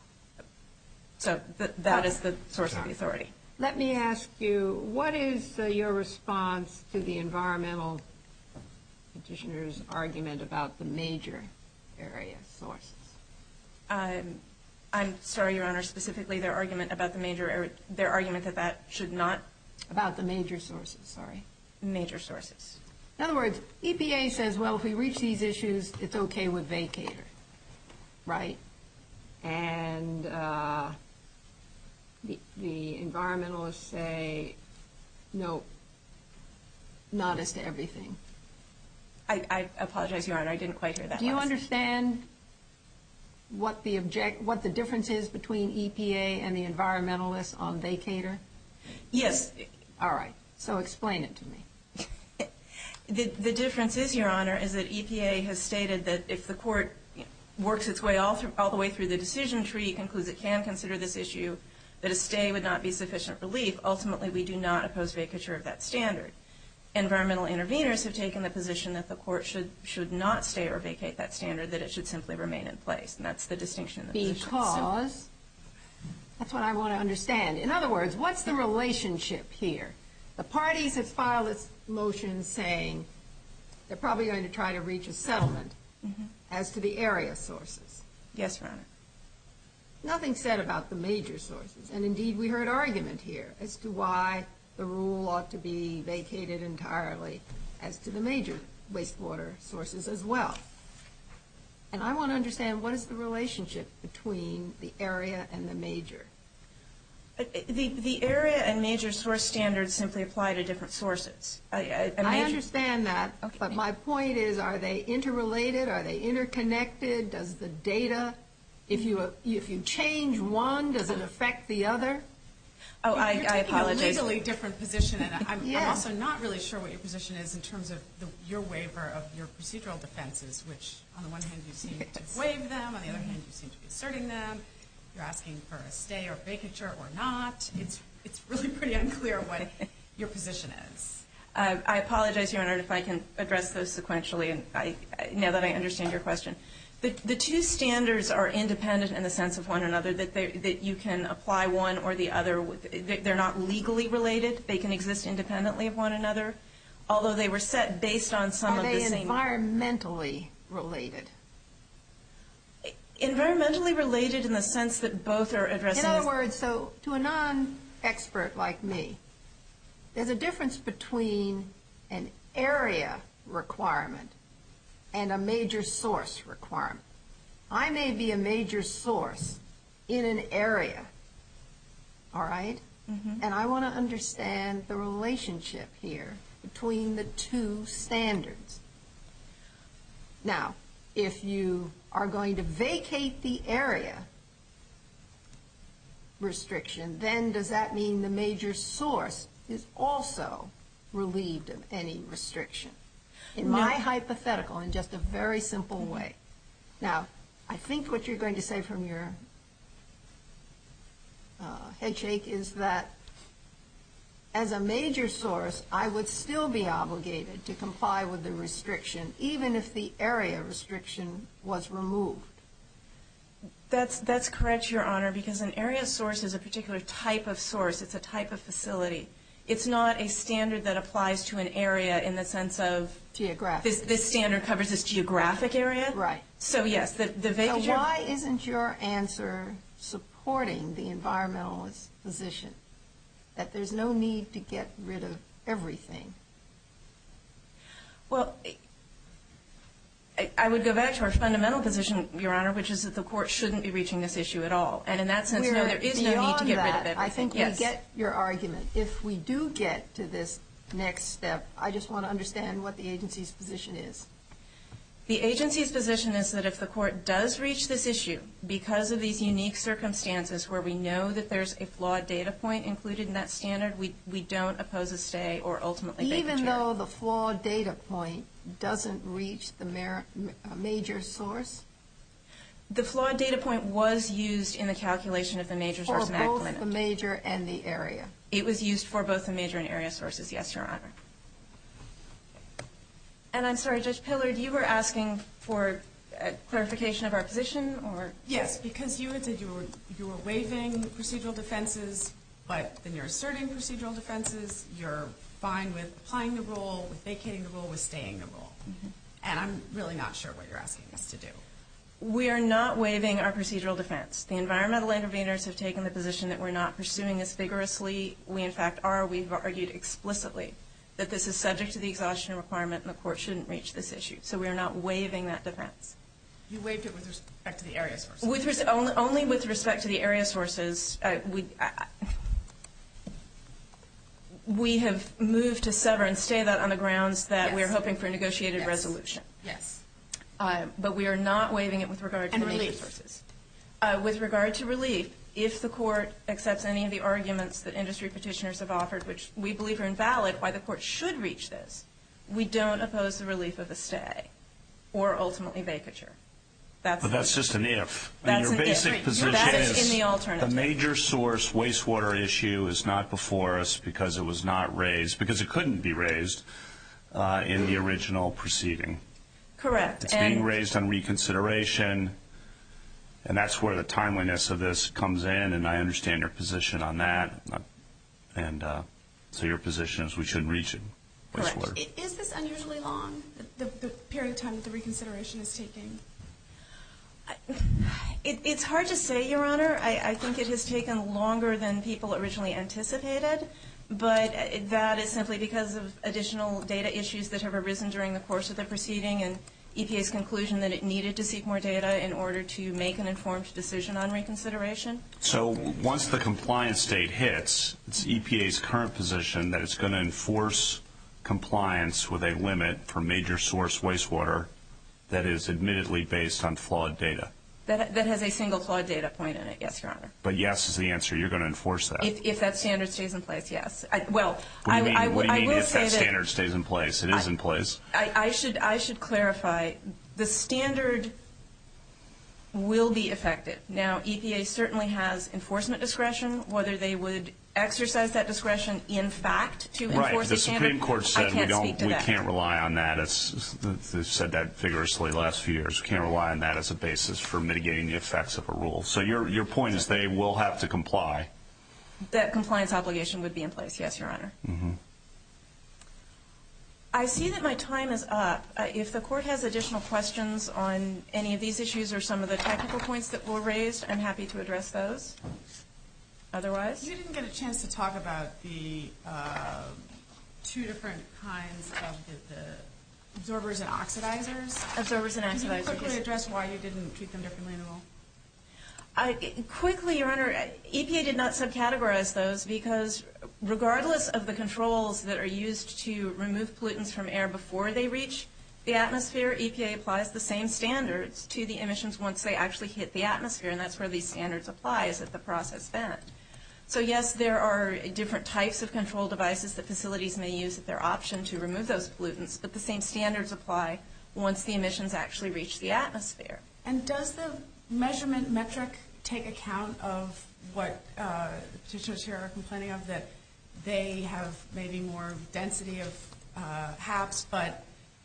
So th- that is the source of the authority. Let me ask you, what is uh, your response to the environmental petitioner's argument about the major area sources? Um, I'm sorry, Your Honor, specifically their argument about the major area, their argument that that should not. About the major sources, sorry. Major sources. In other words, E P A says, well, if we reach these issues, it's okay with vacator, right? And uh, the, the environmentalists say, no, not as to everything. I, I apologize, Your Honor, I didn't quite hear that. Do you last. understand what the object, what the difference is between E P A and the environmentalists on vacator? Yes. All right. So explain it to me. The, the difference is, Your Honor, is that E P A has stated that if the court works its way all, through, all the way through the decision tree, concludes it can consider this issue, that a stay would not be sufficient relief. Ultimately, we do not oppose vacature of that standard. environmental interveners have taken the position that the court should should not stay or vacate that standard, that it should simply remain in place. And that's the distinction in the position. Because, that's what I want to understand. In other words, what's the relationship here? The parties have filed this motion saying they're probably going to try to reach a settlement mm-hmm. as to the area sources. Yes, Your Honor. Nothing said about the major sources. And indeed, we heard argument here as to why the rule ought to be vacated entirely as to the major wastewater sources as well. And I want to understand, what is the relationship between the area and the major? The, the area and major source standards simply apply to different sources. A, a, a I understand that, okay. but my point is, are they interrelated? Are they interconnected? Does the data, if you if you change one, does it affect the other? Oh, you're, I, you're I taking apologize. a legally different position, and I'm, yeah. I'm also not really sure what your position is in terms of the, your waiver of your procedural defenses, which on the one hand you seem yes. to waive them, on the other hand you seem to be asserting them. You're asking for a stay or vacature or not. It's it's really pretty unclear what your position is. Uh, I apologize, Your Honor, if I can address those sequentially, and I, I, now that I understand your question. The, the two standards are independent in the sense of one another, that, that you can apply one or the other. With, they're not legally related. They can exist independently of one another, although they were set based on some are of the same. Are they environmentally related? Environmentally related in the sense that both are addressing. In other words, so to a non-expert like me, there's a difference between an area requirement and a major source requirement. I may be a major source in an area, all right? Mm-hmm. And I want to understand the relationship here between the two standards. Now, if you are going to vacate the area restriction, then does that mean the major source is also relieved of any restriction? In my no. hypothetical, in just a very simple mm-hmm. way. Now, I think what you're going to say from your uh, head shake is that as a major source, I would still be obligated to comply with the restriction, even if the area restriction was removed. That's that's correct, Your Honor, because an area source is a particular type of source. It's a type of facility. It's not a standard that applies to an area in the sense of geographic. This, this standard covers this geographic area. Right. So yes, the the vacature. So why isn't your answer supporting the environmentalist position that there's no need to get rid of everything? Well, I, I would go back to our fundamental position, Your Honor, which is that the court shouldn't be reaching this issue at all. And in that sense, We're no, there is no need to get that, rid of everything. I think yes. we get your argument. If we do get to this next step, I just want to understand what the agency's position is. The agency's position is that if the court does reach this issue, because of these unique circumstances where we know that there's a flawed data point included in that standard, we, we don't oppose a stay or ultimately vacature. Even though the flawed data point doesn't reach the mer- major source? The flawed data point was used in the calculation of the major source and act limit. For both the major and the area? It was used for both the major and area sources, yes, Your Honor. And I'm sorry, Judge Pillard, you were asking for a clarification of our position, or? Yes, because you had said you were you were waiving procedural defenses, but then you're asserting procedural defenses. You're fine with applying the rule, with vacating the rule, with staying the rule. Mm-hmm. And I'm really not sure what you're asking us to do. We are not waiving our procedural defense. The environmental interveners have taken the position that we're not pursuing this vigorously. We, in fact, are. We've argued explicitly that this is subject to the exhaustion requirement and the court shouldn't reach this issue. So we are not waiving that defense. You waived it with respect to the area sources? With res- only, only with respect to the area sources. Uh, we, I, we have moved to sever and stay that on the grounds that yes. we are hoping for a negotiated yes. resolution. Yes. Uh, but we are not waiving it with regard to and the relief. major sources. Uh, with regard to relief, if the court accepts any of the arguments that industry petitioners have offered, which we believe are invalid, why the court should reach this, we don't oppose the relief of a stay or ultimately vacature. That's but that's just an if. That's and your an basic if. position that is, is in the alternative. The major source wastewater issue is not before us because it was not raised, because it couldn't be raised uh, in the original proceeding. Correct. It's and being raised on reconsideration, and that's where the timeliness of this comes in, and I understand your position on that. And uh, so your position is we shouldn't reach it. Correct. I- Is this unusually long, the, the, the period of time that the reconsideration is taking? It, it's hard to say, Your Honor. I, I think it has taken longer than people originally anticipated, but that is simply because of additional data issues that have arisen during the course of the proceeding and E P A's conclusion that it needed to seek more data in order to make an informed decision on reconsideration. So once the compliance date hits, it's E P A's current position that it's going to enforce compliance with a limit for major source wastewater that is admittedly based on flawed data. That, that has a single flawed data point in it, yes, Your Honor. But yes is the answer. You're going to enforce that. If, if that standard stays in place, yes. I, well, what do you mean, I, I, what do you I mean will if say that standard stays in place? It is I, in place. I, I should I should clarify. The standard will be effective. Now, E P A certainly has enforcement discretion. Whether they would exercise that discretion in fact to Right. enforce The the standard, Supreme Court I said we can't don't, speak to we that. can't rely on that. It's, they've said that vigorously the last few years. We can't rely on that as a basis for mitigating the effects of a rule. So your your point is they will have to comply. That compliance obligation would be in place, yes, Your Honor. Mm-hmm. I see that my time is up. Uh, if the Court has additional questions on any of these issues or some of the technical points that were raised, I'm happy to address those. Otherwise? You didn't get a chance to talk about the uh, two different kinds of the, the absorbers and oxidizers. Absorbers and Can you oxidizers. quickly yes. address why you didn't treat them differently in the rule? I, quickly, Your Honor, E P A did not subcategorize those because regardless of the controls that are used to remove pollutants from air before they reach the atmosphere, E P A applies the same standards to the emissions once they actually hit the atmosphere, and that's where these standards apply, is at the process vent. So yes, there are different types of control devices that facilities may use at their option to remove those pollutants, but the same standards apply once the emissions actually reach the atmosphere. And does the measurement metric take account of what uh, the petitioners here are complaining of, that they have maybe more density of uh, H A Ps, but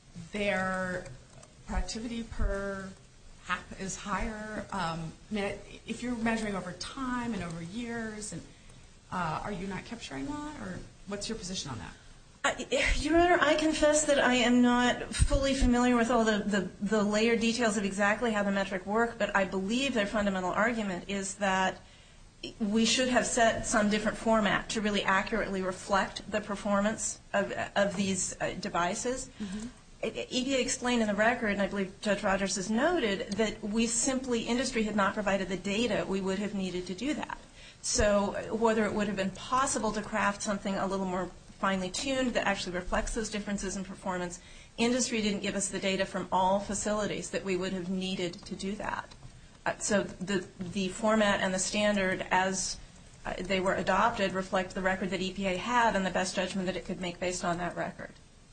their productivity per H A P is higher? Um, I mean, if you're measuring over time and over years, and uh, are you not capturing that, or what's your position on that? I, Your Honor, I confess that I am not fully familiar with all the, the, the layered details of exactly how the metric work, but I believe their fundamental argument is that we should have set some different format to really accurately reflect the performance of, of these uh, devices. Mm-hmm. E P A explained in the record, and I believe Judge Rogers has noted, that we simply, industry had not provided the data we would have needed to do that. So whether it would have been possible to craft something a little more finely tuned that actually reflects those differences in performance, industry didn't give us the data from all facilities that we would have needed to do that. Uh, so the, the format and the standard as uh, they were adopted reflect the record that E P A had and the best judgment that it could make based on that record.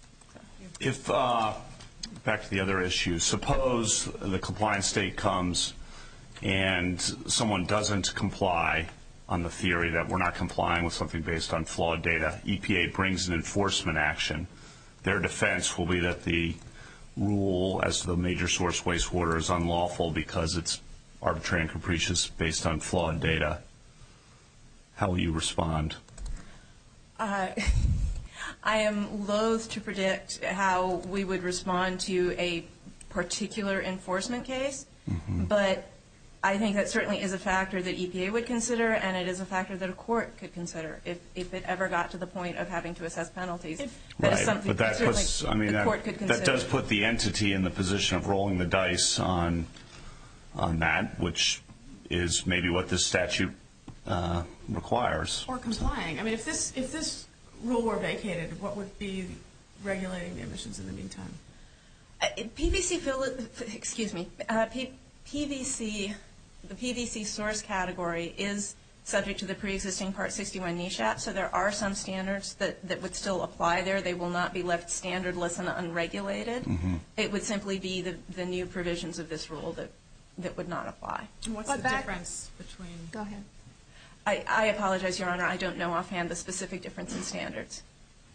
If, uh, back to the other issue, suppose the compliance state comes and someone doesn't comply on the theory that we're not complying with something based on flawed data. E P A brings an enforcement action. Their defense will be that the rule as to the major source wastewater is unlawful because it's arbitrary and capricious based on flawed data. How will you respond? Uh, I am loath to predict how we would respond to a particular enforcement case, mm-hmm. but I think that certainly is a factor that E P A would consider, and it is a factor that a court could consider if, if it ever got to the point of having to assess penalties. If, that right, is something but that certainly puts, I mean, the that, court could consider. That does put the entity in the position of rolling the dice on on that, which is maybe what this statute uh, requires. Or complying. I mean, if this if this rule were vacated, what would be regulating the emissions in the meantime? Uh, P V C, excuse me, uh, P, PVC, the P V C source category is subject to the pre-existing Part sixty-one NESHAP, so there are some standards that, that would still apply there. They will not be left standardless and unregulated. Mm-hmm. It would simply be the, the new provisions of this rule that, that would not apply. And what's but the that, difference between... Go ahead. I, I apologize, Your Honor. I don't know offhand the specific difference in standards.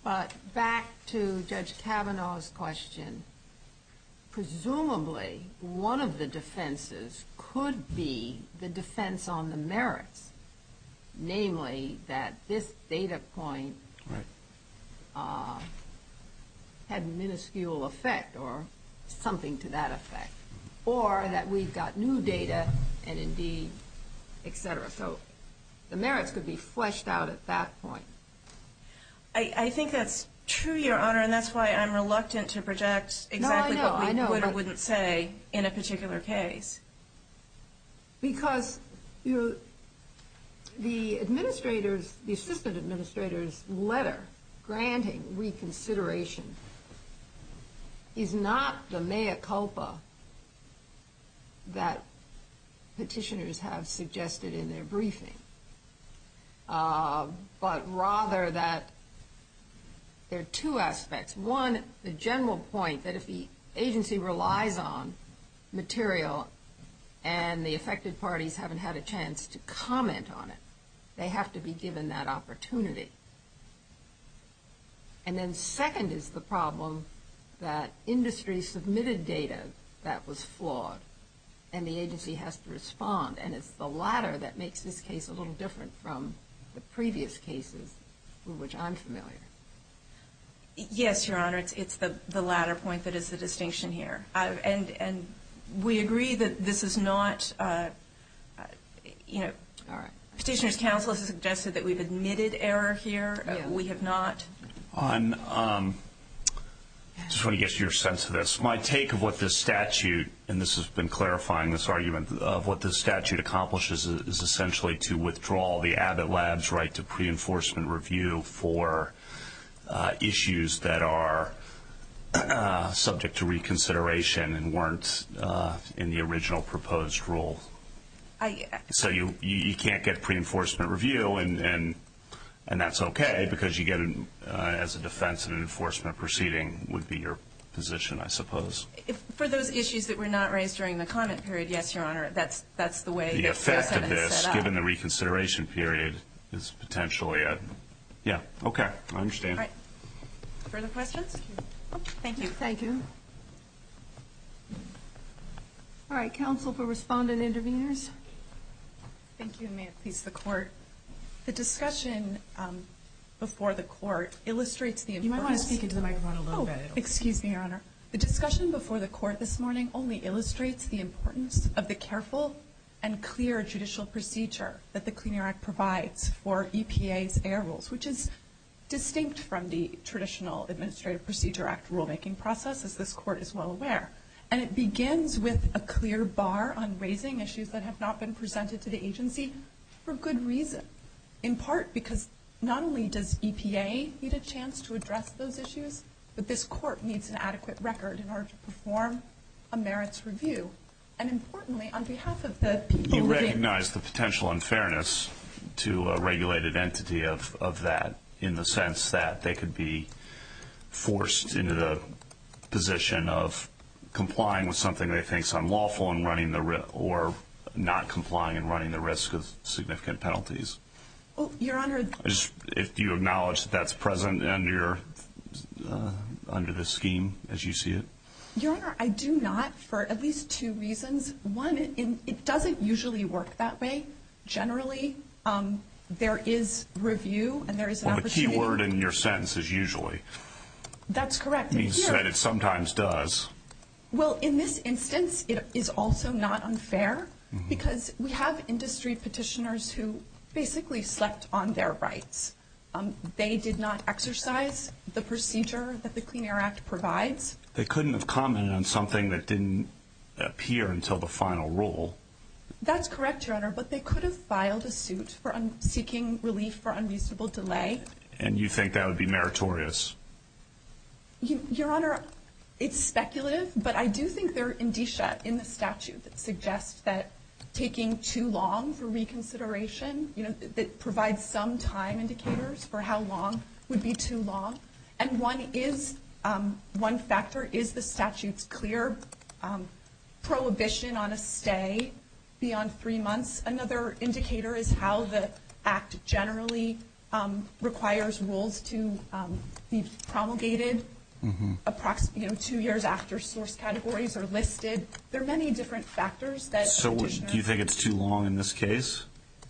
But back to Judge Kavanaugh's question, presumably one of the defenses could be the defense on the merits, namely that this data point Right. uh, had minuscule effect or something to that effect, or that we've got new data and indeed, et cetera. So the merits could be fleshed out at that point. I, I think that's true, Your Honor, and that's why I'm reluctant to project exactly no, I know, what we I know, would or but wouldn't say in a particular case. Because, you know, the administrator's, the assistant administrator's letter granting reconsideration is not the mea culpa that petitioners have suggested in their briefing, uh, but rather that there are two aspects. One, the general point that if the agency relies on material and the affected parties haven't had a chance to comment on it, they have to be given that opportunity. And then second is the problem that industry submitted data that was flawed and the agency has to respond. And it's the latter that makes this case a little different from the previous cases with which I'm familiar. Yes, Your Honor, it's, it's the, the latter point that is the distinction here. Uh, and, and we agree that this is not, uh, uh, you know, All right. Petitioner's counsel has suggested that we've admitted error here. Yeah. Uh, we have not. On, um, just want to get your sense of this. My take of what this statute, and this has been clarifying this argument, of what this statute accomplishes is, is essentially to withdraw the Abbott Labs right to pre-enforcement review for uh, issues that are uh, subject to reconsideration and weren't uh, in the original proposed rule. I, So you, you, you can't get pre-enforcement review, and, and and that's okay because you get it uh, as a defense in an enforcement proceeding would be your position, I suppose. if, for those issues that were not raised during the comment period, yes, Your Honor, that's that's the way The that effect of is this, set up. given the reconsideration period, is potentially a, yeah, okay, I understand. All right. Further questions? Thank you. Thank you. All right, counsel for respondent interveners. Thank you, and may it please the court. The discussion um, before the court illustrates the importance. You might want to speak into the microphone a little Oh, bit. excuse me, Your Honor. The discussion before the court this morning only illustrates the importance of the careful and clear judicial procedure that the Clean Air Act provides for E P A's air rules, which is distinct from the traditional Administrative Procedure Act rulemaking process, as this court is well aware. And it begins with a clear bar on raising issues that have not been presented to the agency for good reason, in part because not only does E P A need a chance to address those issues, but this court needs an adequate record in order to perform a merits review. And importantly, on behalf of the people You living- recognize the potential unfairness to a regulated entity of, of that, in the sense that they could be forced into the position of complying with something they think is unlawful and running the ri- or not complying and running the risk of significant penalties. Well, Your Honor, I just, if you acknowledge that that's present under your, uh, under the scheme as you see it. Your Honor, I do not, for at least two reasons. One, in, it doesn't usually work that way. Generally, um, there is review and there is an Well, the key opportunity. word in your sentence is usually. That's correct. It And means here- that it sometimes does. Well, in this instance, it is also not unfair Mm-hmm. because we have industry petitioners who basically slept on their rights. Um, they did not exercise the procedure that the Clean Air Act provides. They couldn't have commented on something that didn't appear until the final rule. That's correct, Your Honor, but they could have filed a suit for un- seeking relief for unreasonable delay. And you think that would be meritorious? You, Your Honor, it's speculative, but I do think there are indicia in the statute that suggest that taking too long for reconsideration, you know, that, that provides some time indicators for how long would be too long. And one is, um, one factor is the statute's clear um, prohibition on a stay beyond three months. Another indicator is how the Act generally um, requires rules to um, be promulgated approximately, you know, two years after source categories are listed. There are many different factors that So a do petitioner... you think it's too long in this case?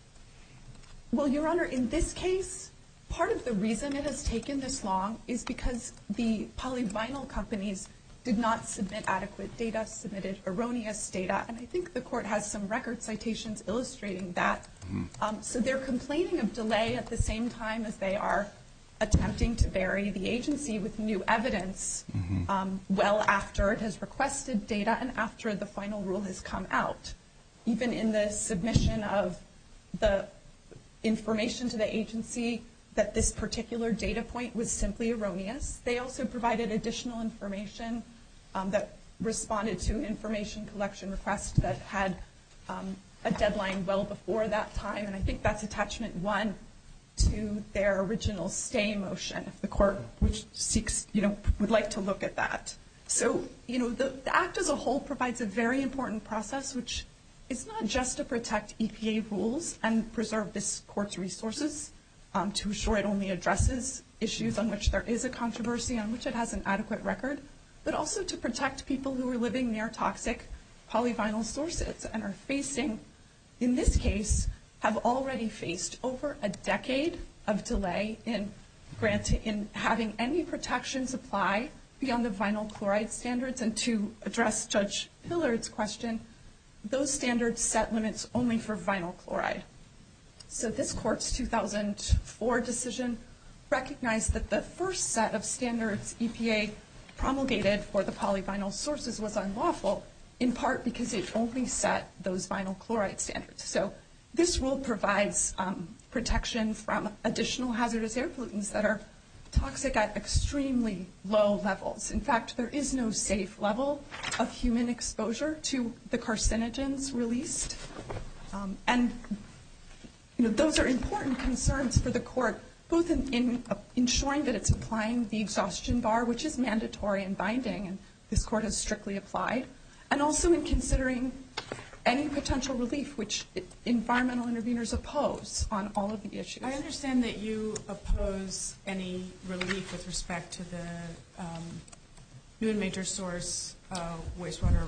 Well, Your Honor, in this case, part of the reason it has taken this long is because the polyvinyl companies did not submit adequate data, submitted erroneous data, and I think the court has some record citations illustrating that. Mm-hmm. Um, so they're complaining of delay at the same time as they are attempting to bury the agency with new evidence mm-hmm. um, well after it has requested data and after the final rule has come out. Even in the submission of the information to the agency that this particular data point was simply erroneous, they also provided additional information um, that responded to an information collection request that had um, a deadline well before that time, and I think that's attachment one to their original stay motion, if the court which seeks, you know, would like to look at that. So, you know, the, the Act as a whole provides a very important process, which is not just to protect E P A rules and preserve this court's resources um, to assure it only addresses issues on which there is a controversy, on which it has an adequate record, but also to protect people who are living near toxic polyvinyl sources and are facing, in this case, have already faced over a decade of delay in granting, in having any protections apply beyond the vinyl chloride standards. And to address Judge Pillard's question, those standards set limits only for vinyl chloride. So this court's two thousand four decision recognized that the first set of standards E P A promulgated for the polyvinyl sources was unlawful, in part because it only set those vinyl chloride standards. So this rule provides um, protection from additional hazardous air pollutants that are toxic at extremely low levels. In fact, there is no safe level of human exposure to the carcinogens released. Um, and you know, those are important concerns for the court, both in, in uh, ensuring that it's applying the exhaustion bar, which is mandatory and binding, and this court has strictly applied, and also in considering any potential relief which environmental interveners oppose on all of the issues. I understand that you oppose any relief with respect to the um, new and major source uh, wastewater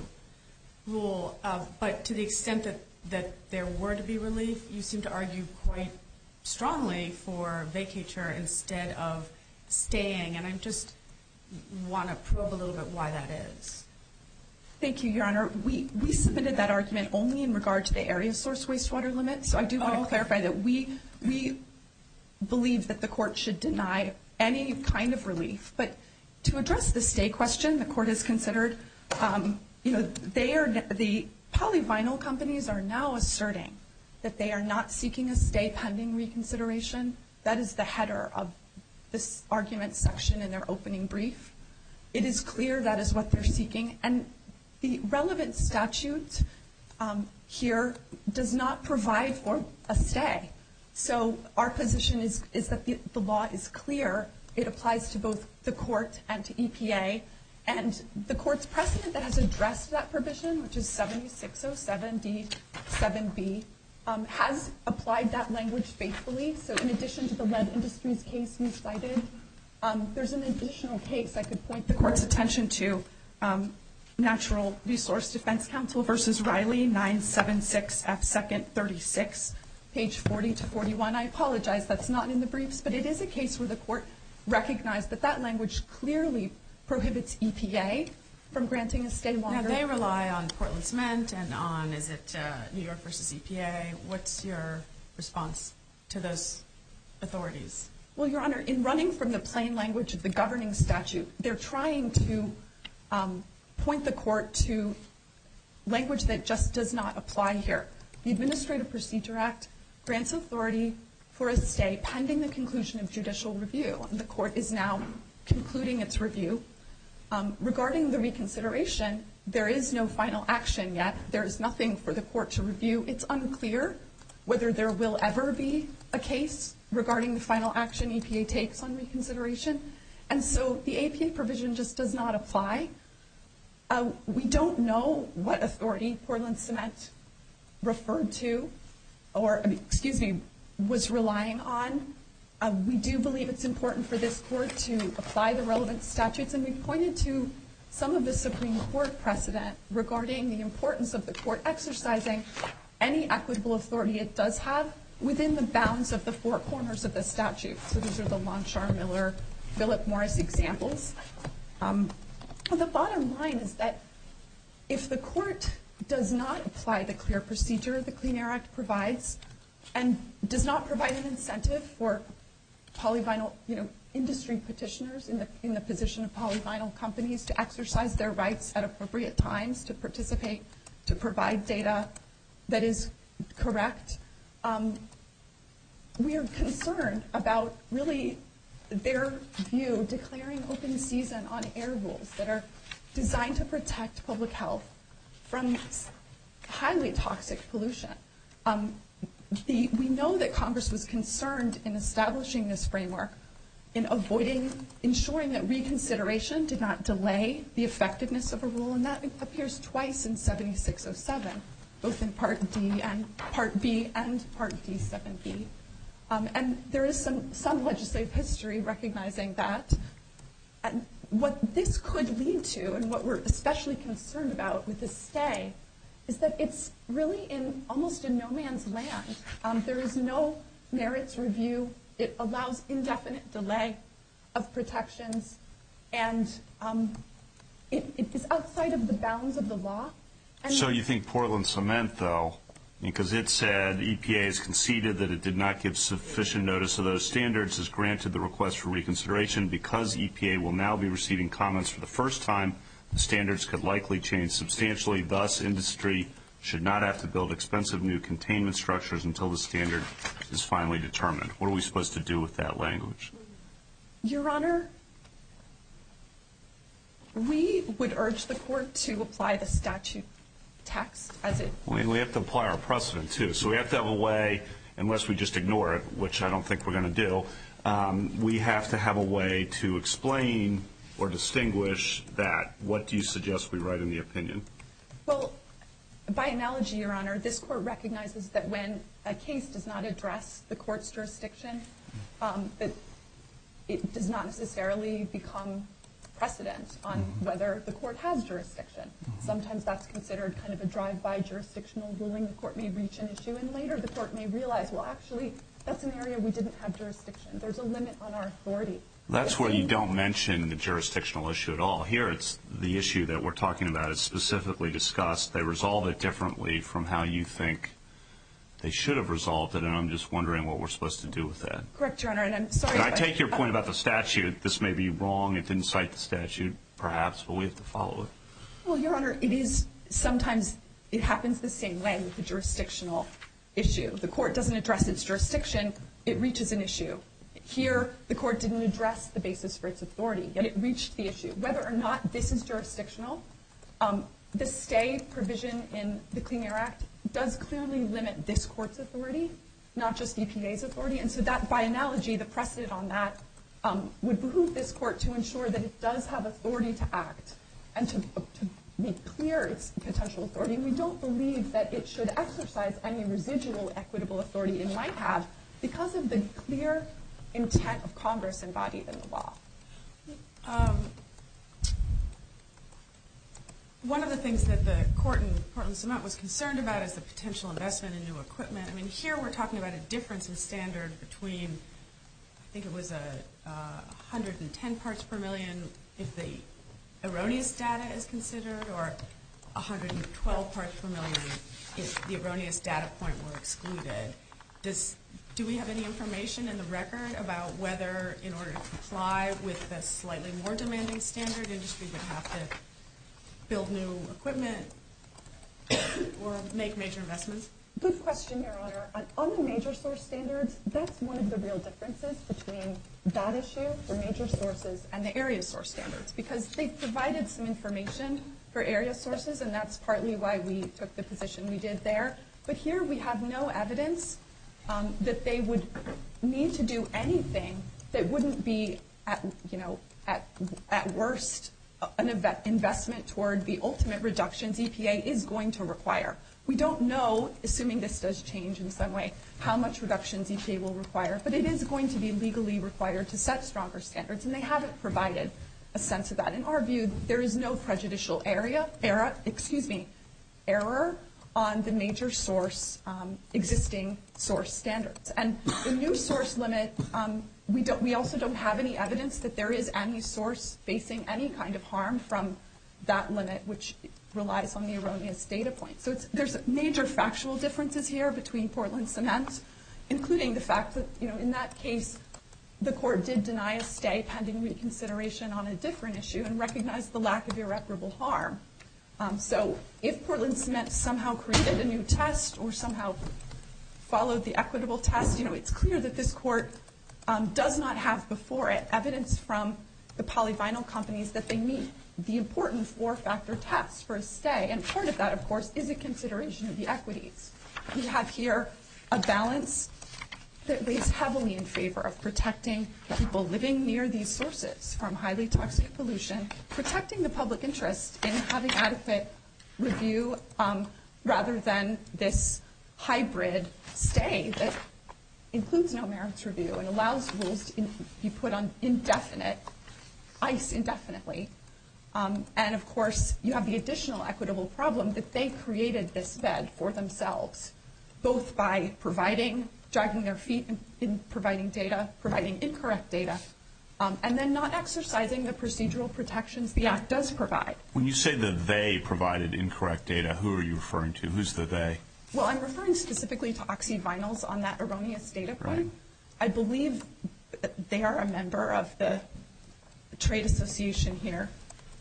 rule, uh, but to the extent that, that there were to be relief, you seem to argue quite strongly for vacatur instead of staying, and I just want to probe a little bit why that is. Thank you, Your Honor. We, we submitted that argument only in regard to the area source wastewater limit, so I do want oh, to okay. clarify that we, we believe that the court should deny any kind of relief. But to address the stay question, the court has considered, um, you know, they are, the polyvinyl companies are now asserting that they are not seeking a stay pending reconsideration. That is the header of this argument section in their opening brief. It is clear that is what they're seeking, and the relevant statute um, here does not provide for a stay. So our position is, is that the, the law is clear. It applies to both the court and to E P A. And the court's precedent that has addressed that provision, which is seventy-six oh seven D seven B, um, has applied that language faithfully. So in addition to the lead industries case you cited, um, there's an additional case I could point the court's attention to. Um, Natural Resource Defense Council versus Riley, nine seventy-six F second thirty-six, page forty to forty-one. I apologize, that's not in the briefs, but it is a case where the court recognized that that language clearly prohibits E P A from granting a stay longer. Now, they rely on Portland Cement and on, is it uh, New York versus E P A? What's your response to those authorities? Well, Your Honor, in running from the plain language of the governing statute, they're trying to um, point the court to language that just does not apply here. The Administrative Procedure Act grants authority for a stay pending the conclusion of judicial review, and the court is now concluding its review. Um, regarding the reconsideration, there is no final action yet. There is nothing for the court to review. It's unclear whether there will ever be a case regarding the final action E P A takes on reconsideration, and so the A P A provision just does not apply. Uh, we don't know what authority Portland Cement referred to, or I mean, excuse me, was relying on Uh, we do believe it's important for this court to apply the relevant statutes, and we've pointed to some of the Supreme Court precedent regarding the importance of the court exercising any equitable authority it does have within the bounds of the four corners of the statute. So these are the Longshore, Miller, Philip Morris examples. Um, the bottom line is that if the court does not apply the clear procedure the Clean Air Act provides and does not provide an incentive for polyvinyl, you know, industry petitioners in the in the position of polyvinyl companies to exercise their rights at appropriate times to participate, to provide data that is correct, um, we are concerned about really their view declaring open season on air rules that are designed to protect public health from highly toxic pollution. Um, the, we know that Congress was concerned in establishing this framework in avoiding, ensuring that reconsideration did not delay the effectiveness of a rule, and that appears twice in seventy-six oh seven, both in Part D and Part B and Part D seven B. Um, and there is some, some legislative history recognizing that. And what this could lead to, and what we're especially concerned about with this stay, is that it's really in almost a no man's land. Um, there is no merits review. It allows indefinite delay of protections, and um, it, it is outside of the bounds of the law. And so you think Portland Cement, though, because it said E P A has conceded that it did not give sufficient notice of those standards, has granted the request for reconsideration. Because E P A will now be receiving comments for the first time, the standards could likely change substantially. Thus, industry should not have to build expensive new containment structures until the standard is finally determined. What are we supposed to do with that language? Your Honor, we would urge the court to apply the statute text as it... I mean, we have to apply our precedent, too. So we have to have a way, unless we just ignore it, which I don't think we're going to do, um, we have to have a way to explain or distinguish that. What do you suggest we write in the opinion? Well, by analogy, Your Honor, this court recognizes that when a case does not address the court's jurisdiction, um, that it does not necessarily become precedent on whether the court has jurisdiction. Mm-hmm. Sometimes that's considered kind of a drive-by jurisdictional ruling. The court may reach an issue, and later the court may realize, well, actually, that's an area we didn't have jurisdiction. There's a limit on our authority. That's where you don't mention the jurisdictional issue at all. Here, it's the issue that we're talking about is specifically discussed. They resolve it differently from how you think they should have resolved it, and I'm just wondering what we're supposed to do with that. Correct, Your Honor, and I'm sorry. And I take your point about the statute. This may be wrong. It didn't cite the statute, perhaps, but we have to follow it. Well, Your Honor, it is sometimes it happens the same way with the jurisdictional issue. The court doesn't address its jurisdiction. It reaches an issue. Here, the court didn't address the basis for its authority, yet it reached the issue. Whether or not this is jurisdictional, um, the stay provision in the Clean Air Act does clearly limit this court's authority, not just E P A's authority. And so that, by analogy, the precedent on that um, would behoove this court to ensure that it does have authority to act and to, to make clear its potential authority. And we don't believe that it should exercise any residual equitable authority it might have because of the clear intent of Congress embodied in the law. Um, one of the things that the court in Portland Cement was concerned about is the potential investment in new equipment. I mean, here we're talking about a difference in standard between, I think it was a uh, one hundred ten parts per million if the erroneous data is considered, or one hundred twelve parts per million if the erroneous data point were excluded. Does Do we have any information in the record about whether, in order to comply with the slightly more demanding standard, industry would have to build new equipment or make major investments? Good question, Your Honor. On, on the major source standards, that's one of the real differences between that issue for major sources and the area source standards, because they provided some information for area sources, and that's partly why we took the position we did there. But here we have no evidence Um, that they would need to do anything that wouldn't be, at, you know, at at worst, an investment toward the ultimate reductions E P A is going to require. We don't know, assuming this does change in some way, how much reductions E P A will require, but it is going to be legally required to set stronger standards, and they haven't provided a sense of that. In our view, there is no prejudicial area, era, excuse me, error on the major source, um, existing source standards. And the new source limit, um, we, don't, we also don't have any evidence that there is any source facing any kind of harm from that limit, which relies on the erroneous data point. So it's, there's major factual differences here between Portland Cement, including the fact that, you know, in that case, the court did deny a stay pending reconsideration on a different issue and recognized the lack of irreparable harm. Um, so if Portland Cement somehow created a new test or somehow followed the equitable test, you know, it's clear that this court um, does not have before it evidence from the polyvinyl companies that they meet the important four-factor test for a stay. And part of that, of course, is a consideration of the equities. We have here a balance that weighs heavily in favor of protecting people living near these sources from highly toxic pollution, protecting the public interest in having adequate review um, rather than this hybrid stay that includes no merits review and allows rules to in, be put on indefinite, ice indefinitely. Um, and, of course, you have the additional equitable problem that they created this bed for themselves, both by providing, dragging their feet in, in providing data, providing incorrect data, um, and then not exercising the procedural protections the Act does provide. When you say that they provided incorrect data, who are you referring to? Who's the they? Well, I'm referring specifically to oxyvinyls on that erroneous data point. Right. I believe that they are a member of the trade association here.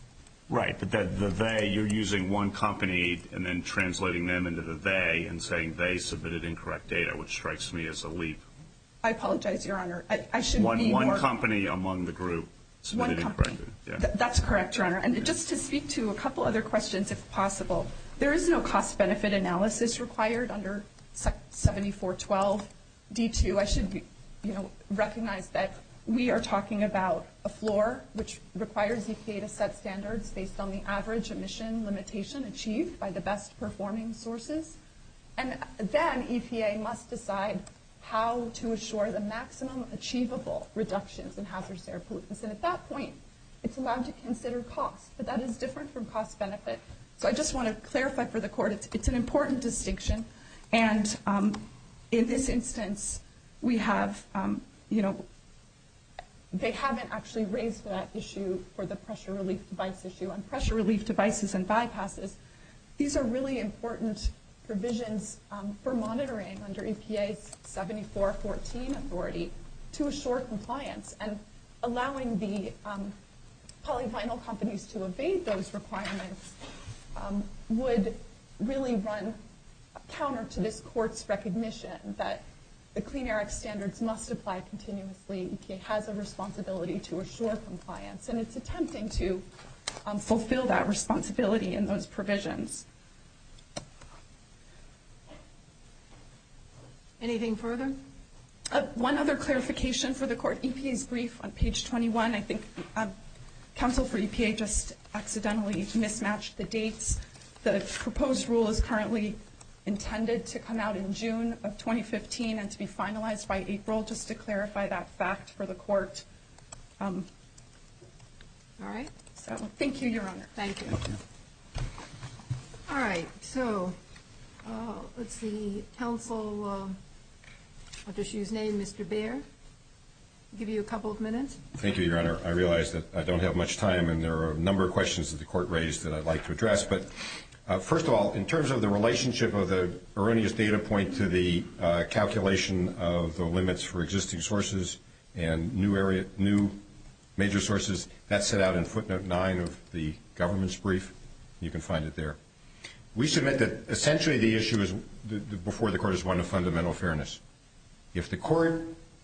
Right, but that the they, you're using one company and then translating them into the they and saying they submitted incorrect data, which strikes me as a leap. I apologize, Your Honor. I, I should one, be One more, company among the group submitted one company. incorrect data. Th- Yeah. that's correct, Your Honor. And just to speak to a couple other questions, if possible, there is no cost-benefit analysis required under seventy-four twelve D two. I should be, you know, recognize that we are talking about a floor which requires E P A to set standards based on the average emission limitation achieved by the best performing sources. And then E P A must decide how to assure the maximum achievable reductions in hazardous air pollutants. And at that point, it's allowed to consider cost, but that is different from cost benefit. So I just want to clarify for the court, it's, it's an important distinction. And um, in this instance, we have, um, you know, they haven't actually raised that issue for the pressure relief device issue. On pressure relief devices and bypasses, these are really important provisions um, for monitoring under E P A's seventy-four fourteen authority to assure compliance, and allowing the um, polyvinyl companies to evade those requirements um, would really run counter to this court's recognition that the Clean Air Act standards must apply continuously. E P A has a responsibility to assure compliance, and it's attempting to um, fulfill that responsibility in those provisions. Anything further? Uh, one other clarification for the court. E P A's brief on page twenty-one, I think um, counsel for E P A just accidentally mismatched the dates. The proposed rule is currently intended to come out in June of twenty fifteen and to be finalized by April, just to clarify that fact for the court. Um, All right. so thank you, Your Honor. Thank you. All right. So uh, let's see. Counsel, uh, I'll just use name, Mister Baer. I'll give you a couple of minutes. Thank you, Your Honor. I realize that I don't have much time, and there are a number of questions that the court raised that I'd like to address. But uh, first of all, in terms of the relationship of the erroneous data point to the uh, calculation of the limits for existing sources and new area, new major sources, that's set out in footnote nine of the government's brief. You can find it there. We submit that essentially the issue is the, the, before the court is one of fundamental fairness. If the court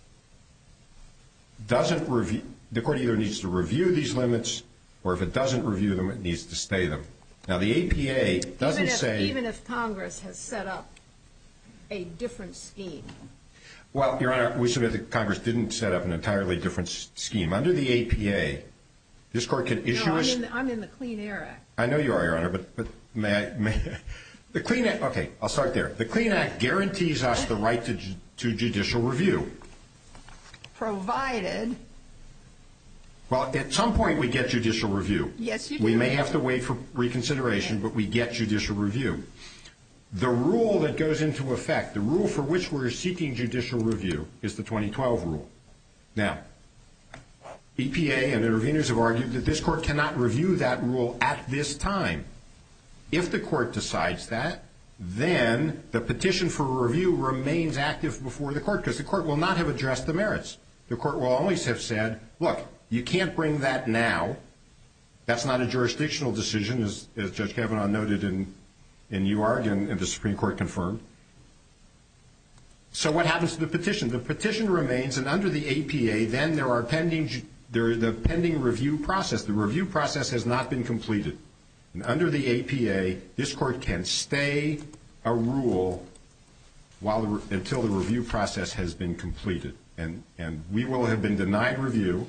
doesn't review, the court either needs to review these limits, or if it doesn't review them, it needs to stay them. Now, the A P A doesn't even if, say... Even if Congress has set up a different scheme. Well, Your Honor, we submit that Congress didn't set up an entirely different scheme. Under the A P A, this court could issue no, a... I'm in, the, I'm in the Clean Air Act. I know you are, Your Honor, but, but may I... May, The Clean Act, okay, I'll start there. The Clean Act guarantees us the right to, to judicial review. Provided. Well, at some point we get judicial review. Yes, you do. We may have to wait for reconsideration, but we get judicial review. The rule that goes into effect, the rule for which we're seeking judicial review, is the twenty twelve rule. Now, E P A and interveners have argued that this court cannot review that rule at this time. If the court decides that, then the petition for review remains active before the court, because the court will not have addressed the merits. The court will always have said, look, you can't bring that now. That's not a jurisdictional decision, as, as Judge Kavanaugh noted in, in U A R G and, and the Supreme Court confirmed. So what happens to the petition? The petition remains, and under the A P A, then there are pending, there, the pending review process. The review process has not been completed. And under the A P A, this court can stay a rule while the, until the review process has been completed. And, and we will have been denied review,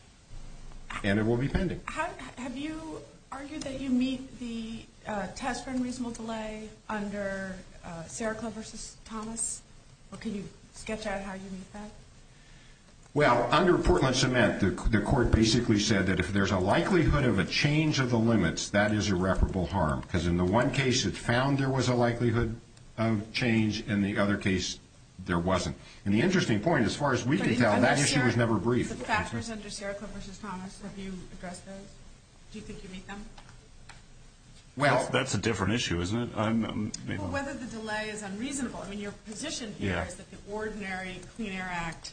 and it will be pending. How, have you argued that you meet the uh, test for unreasonable delay under uh, Sarah Club versus Thomas? Or can you sketch out how you meet that? Well, under Portland Cement, the, the court basically said that if there's a likelihood of a change of the limits, that is irreparable harm. Because in the one case, it found there was a likelihood of change. In the other case, there wasn't. And the interesting point, as far as we can tell, that issue was never briefed. The factors under Sarah Club versus Thomas, have you addressed those? Do you think you meet them? Well, that's, that's a different issue, isn't it? I'm, I'm, well, whether the delay is unreasonable. I mean, your position here yeah. is that the ordinary Clean Air Act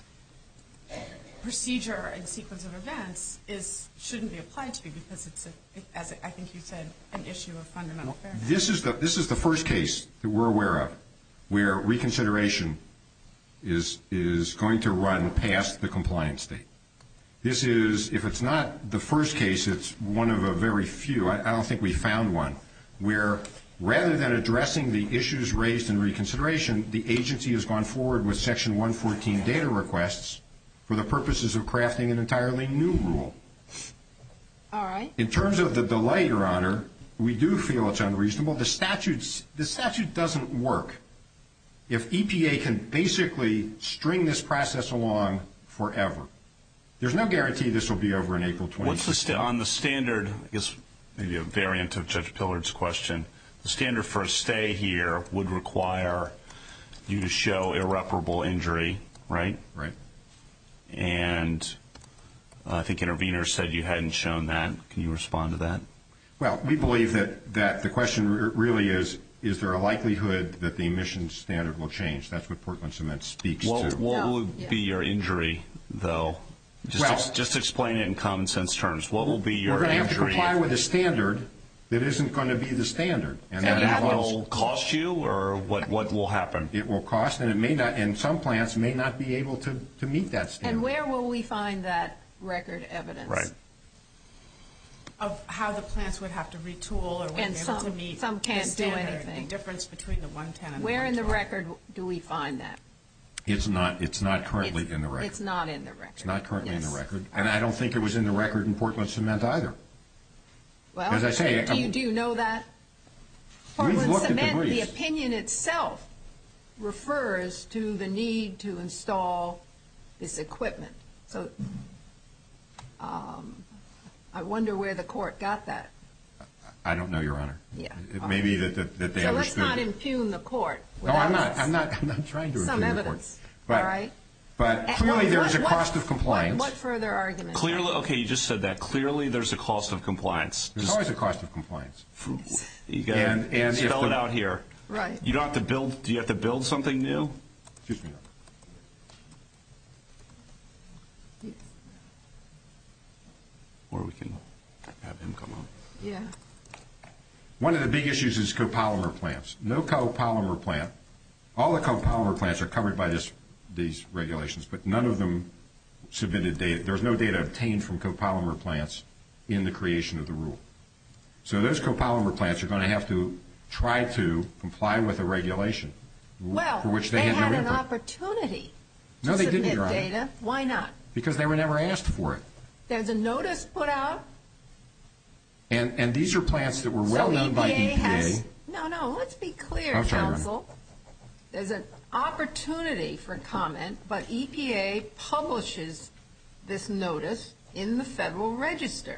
procedure and sequence of events is shouldn't be applied to you because it's, a, it, as I think you said, an issue of fundamental fairness. This is the this is the first case that we're aware of where reconsideration is is going to run past the compliance date. This is, if it's not the first case, it's one of a very few. I, I don't think we found one where, rather than addressing the issues raised in reconsideration, the agency has gone forward with Section one fourteen data requests for the purposes of crafting an entirely new rule. All right. In terms of the delay, Your Honor, we do feel it's unreasonable. The statutes, the statute doesn't work. If E P A can basically string this process along forever, there's no guarantee this will be over in April twenty sixteen. What's the sta- on the standard, I guess maybe a variant of Judge Pillard's question, the standard for a stay here would require you to show irreparable injury, right? Right. And uh, I think interveners said you hadn't shown that. Can you respond to that? Well, we believe that, that the question r- really is, is there a likelihood that the emissions standard will change? That's what Portland Cement speaks What, to. what No. would Yeah. be your injury, though? Just, Well- ex- just explain it in common sense terms. What will be your We're going to injury? have to comply with a standard that isn't going to be the standard. And So that you have involves- will cost you, or what, what will happen? It will cost, and it may not, and some plants may not be able to, to meet that standard. And where will we find that record evidence? Right. Of how the plants would have to retool or wouldn't And be able to some- meet some can't the do standard, anything. The difference between the one ten and the Where in the one twelve. record do we find that? It's not, it's not currently It's- in the record. It's not in the record. It's not currently in Yes. the record. And I don't think it was in the record in Portland Cement either. Well, As I say, do you, I'm- do you know that? We've Portland looked at the Cement, the briefs. opinion itself refers to the need to install this equipment. So um, I wonder where the court got that. I don't know, Your Honor. Yeah. It may be that, that, that they So let's understood. not impugn the court. No, I'm without not. I'm not. I'm not trying to Some impugn the court. evidence. But, All right. But And clearly what- there is a what- cost of compliance. What, what further argument? Clearly, okay, you just said that. Clearly, there's a cost of compliance. There's Just, always a cost of compliance. you got and- to and if spell the- it out here. Right. You don't have to build. Do you have to build something new? Excuse me. Or we can have him come on. Yeah. One of the big issues is copolymer plants. No copolymer plant. All the copolymer plants are covered by this, these regulations, but none of them submitted data. There's no data obtained from copolymer plants in the creation of the rule. So those copolymer plants are going to have to try to comply with a regulation Well, for which they, they had had no an input. opportunity to No, they submit didn't, Your Honor. data. Why not? Because they were never asked for it. There's a notice put out. And and these are plants that were well so known by E P A. has no. no, no. Let's be clear, I'm sorry, counsel. There's an opportunity for comment, but E P A publishes this notice in the Federal Register.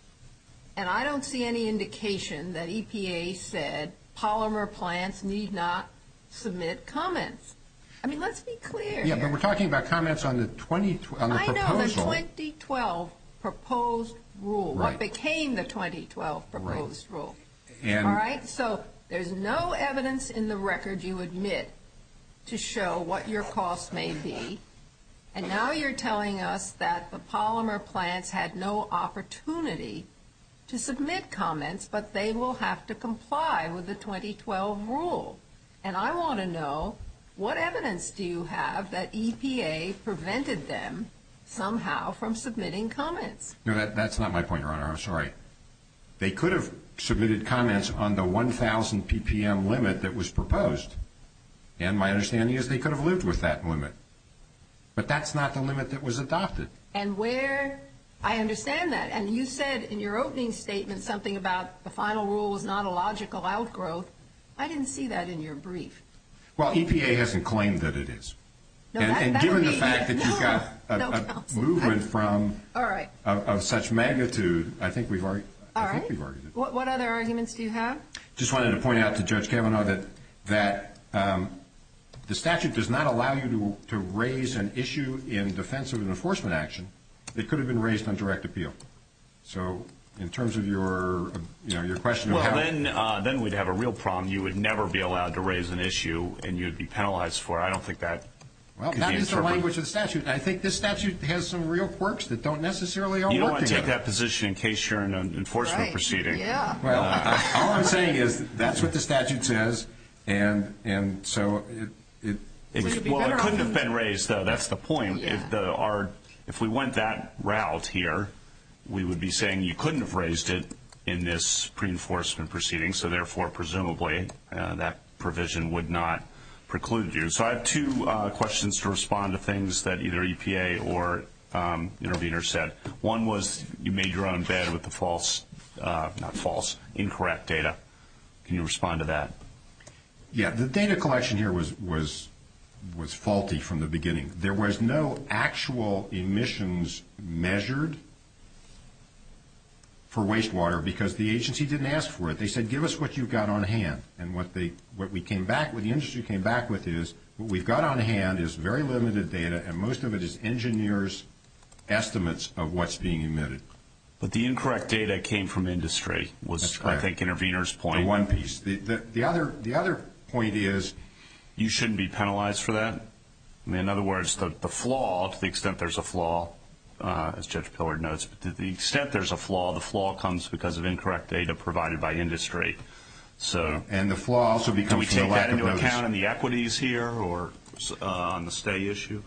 And I don't see any indication that E P A said polymer plants need not submit comments. I mean, let's be clear. Yeah, here. but we're talking about comments on the twenty on the I proposal. know the twenty twelve proposed rule. Right. What became the twenty twelve proposed Right. rule? And All right. So there's no evidence in the record, you admit, to show what your costs may be. And now you're telling us that the polymer plants had no opportunity to submit comments, but they will have to comply with the twenty twelve rule. And I want to know, what evidence do you have that E P A prevented them somehow from submitting comments? No, that, that's not my point, Your Honor. I'm sorry. They could have submitted comments on the one thousand p p m limit that was proposed. And my understanding is they could have lived with that limit. But that's not the limit that was adopted. And where, I understand that. And you said in your opening statement something about the final rule was not a logical outgrowth. I didn't see that in your brief. Well, E P A hasn't claimed that it is. No, and that- and that given would the be- fact that no, you've got a, no, a counsel. movement I- from All right. of, of such magnitude, I think we've argued. All I right. think we've argued it. What, what other arguments do you have? Just wanted to point out to Judge Kavanaugh that that um, the statute does not allow you to to raise an issue in defense of an enforcement action that could have been raised on direct appeal. So, in terms of your uh, you know your question Well, of how then uh, then we'd have a real problem. You would never be allowed to raise an issue, and you'd be penalized for it. I don't think that. well could that be is the interpreted. language of the statute. And I think this statute has some real quirks that don't necessarily all You don't work want to take together. that position in case you're in an enforcement Right. proceeding. Yeah. Well, I, I, all I'm saying is that's what the statute says, and and so it it. It, So you'd be well, it better couldn't off have been raised, though. That's the point. Yeah. If the our if we went that route here, we would be saying you couldn't have raised it in this pre-enforcement proceeding, so therefore, presumably, uh, that provision would not preclude you. So I have two uh, questions to respond to things that either E P A or um, intervener said. One was you made your own bed with the false, uh, not false, incorrect data. Can you respond to that? Yeah, the data collection here was was was faulty from the beginning. There was no actual emissions measured for wastewater because the agency didn't ask for it. They said, give us what you've got on hand. And what they what we came back with, the industry came back with is, what we've got on hand is very limited data, and most of it is engineers' estimates of what's being emitted. But the incorrect data came from industry, was, That's I correct. think, intervener's point. The one piece. The, the, the, other, the other point is, You shouldn't be penalized for that? I mean, in other words, the, the flaw, to the extent there's a flaw, uh, as Judge Pillard notes, but to the extent there's a flaw, the flaw comes because of incorrect data provided by industry. So and the flaw also becomes do we from the take lack that of into notice. account in the equities here or uh, on the stay issue?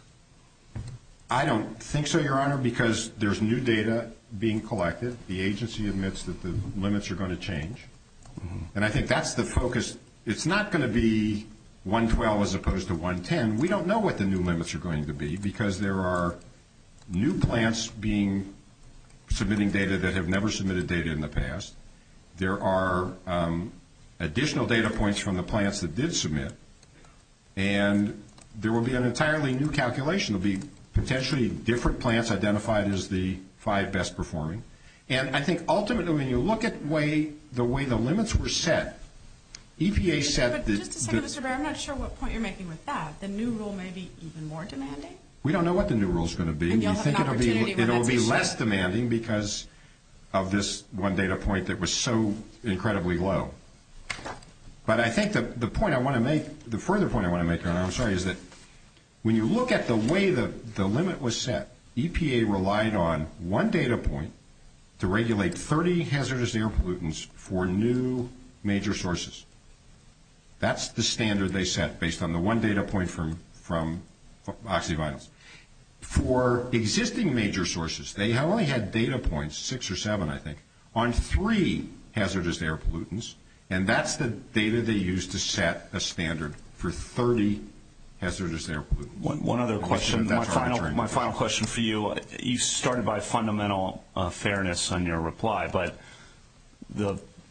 I don't think so, Your Honor, because there's new data being collected. The agency admits that the limits are going to change. Mm-hmm. And I think that's the focus. It's not going to be one twelve as opposed to one ten. We don't know what the new limits are going to be because there are new plants being submitting data that have never submitted data in the past. There are um, additional data points from the plants that did submit. And there will be an entirely new calculation. There will be potentially different plants identified as the five best performing. And I think ultimately when you look at way, the way the limits were set, E P A set But the... just a second, the, Mister Bear, I'm not sure what point you're making with that. The new rule may be even more demanding? We don't know what the new rule is going to be. And you'll we have think an it'll be opportunity when it'll that's be issued. less demanding because of this one data point that was so incredibly low. But I think the the point I want to make, the further point I want to make, Your Honor, I'm sorry, is that when you look at the way the, the limit was set, E P A relied on one data point to regulate thirty hazardous air pollutants for new major sources. That's the standard they set based on the one data point from, from oxyvinyls. For existing major sources, they only had data points, six or seven, I think, on three hazardous air pollutants, and that's the data they used to set a standard for thirty hazardous air pollutants. One, one other question, my That's final, arbitrary. my final question for you. You started by fundamental uh, fairness on your reply, but the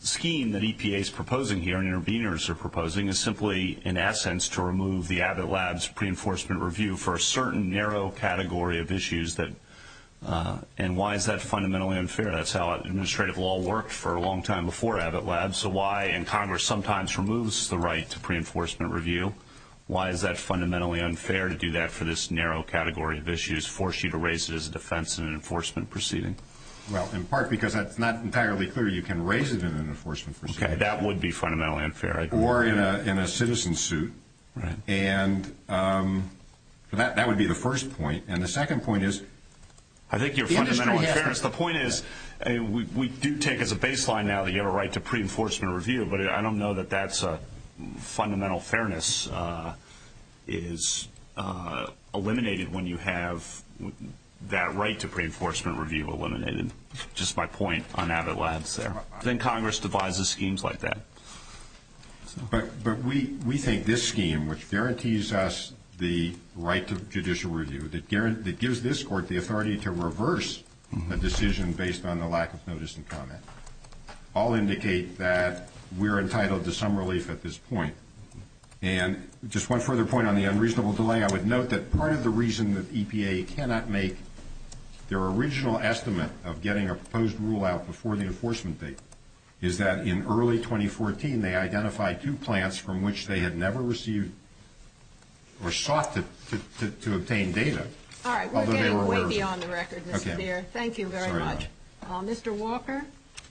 scheme that E P A is proposing here and interveners are proposing is simply, in essence, to remove the Abbott Labs pre-enforcement review for a certain narrow category of issues that, uh, and why is that fundamentally unfair? That's how administrative law worked for a long time before Abbott Labs. So why, and Congress sometimes removes the right to pre-enforcement review, why is that fundamentally unfair to do that for this narrow category of issues, force you to raise it as a defense in an enforcement proceeding? Well, in part because that's not entirely clear. You can raise it in an enforcement proceeding. Okay, that would be fundamentally unfair. I agree. Or in a in a citizen suit. Right. And um, that that would be the first point. And the second point is, I think your fundamental unfairness. The point is, I mean, we we do take as a baseline now that you have a right to pre-enforcement review, but I don't know that that's a fundamental fairness uh, is uh, eliminated when you have that right to pre-enforcement review eliminated. Just my point on Abbott Labs there. Then Congress devises schemes like that. So. But but we, we think this scheme, which guarantees us the right to judicial review, that, guarant- that gives this court the authority to reverse mm-hmm. a decision based on the lack of notice and comment, all indicate that we're entitled to some relief at this point. And just one further point on the unreasonable delay, I would note that part of the reason that E P A cannot make their original estimate of getting a proposed rule out before the enforcement date is that in early twenty fourteen they identified two plants from which they had never received or sought to, to, to, to obtain data. All right, we're getting way beyond the record, Mister Okay. Beer. Thank you very Sorry, much. Uh, Mister Walker?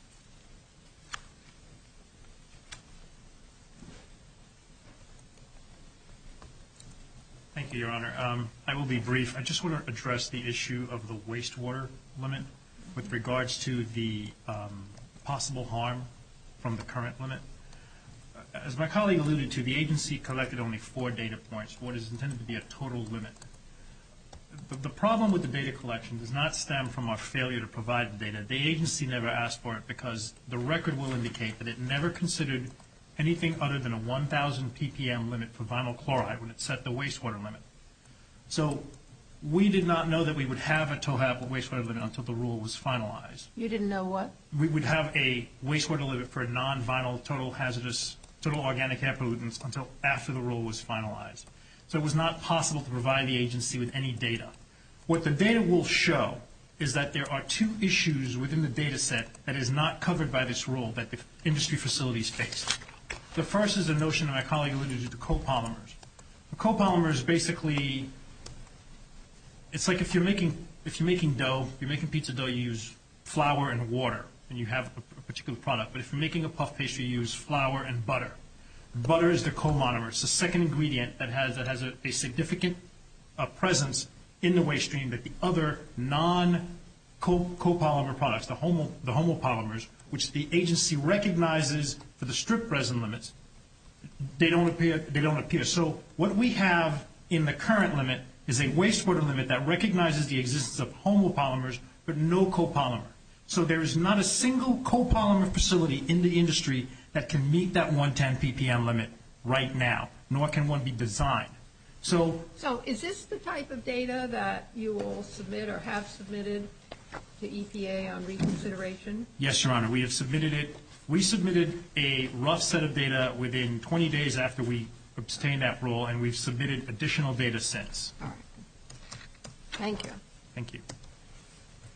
Thank you, Your Honor. Um, I will be brief. I just want to address the issue of the wastewater limit with regards to the um, possible harm from the current limit. As my colleague alluded to, the agency collected only four data points for what is intended to be a total limit. The, the problem with the data collection does not stem from our failure to provide the data. The agency never asked for it because the record will indicate that it never considered anything other than a one thousand p p m limit for vinyl chloride when it set the wastewater limit. So we did not know that we would have a TOHAP wastewater limit until the rule was finalized. You didn't know what? We would have a wastewater limit for non-vinyl total hazardous, total organic air pollutants until after the rule was finalized. So it was not possible to provide the agency with any data. What the data will show is that there are two issues within the data set that is not covered by this rule that the industry facilities face. The first is the notion that my colleague alluded to, the copolymers. The copolymers basically, it's like if you're making if you're making dough, if you're making pizza dough, you use flour and water, and you have a, a particular product. But if you're making a puff pastry, you use flour and butter. Butter is the comonomer. It's the second ingredient that has that has a, a significant uh, presence in the waste stream that the other non-copolymer products, the homo the homopolymers, which the agency recognizes for the strip resin limits, they don't appear. They don't appear. So what we have in the current limit is a wastewater limit that recognizes the existence of homopolymers but no copolymer. So there is not a single copolymer facility in the industry that can meet that one ten p p m limit right now, nor can one be designed. So, so is this the type of data that you will submit or have submitted to E P A on reconsideration? Yes, Your Honor. We have submitted it. We submitted a rough set of data within twenty days after we obtained that rule, and we've submitted additional data since. All right. Thank you. Thank you.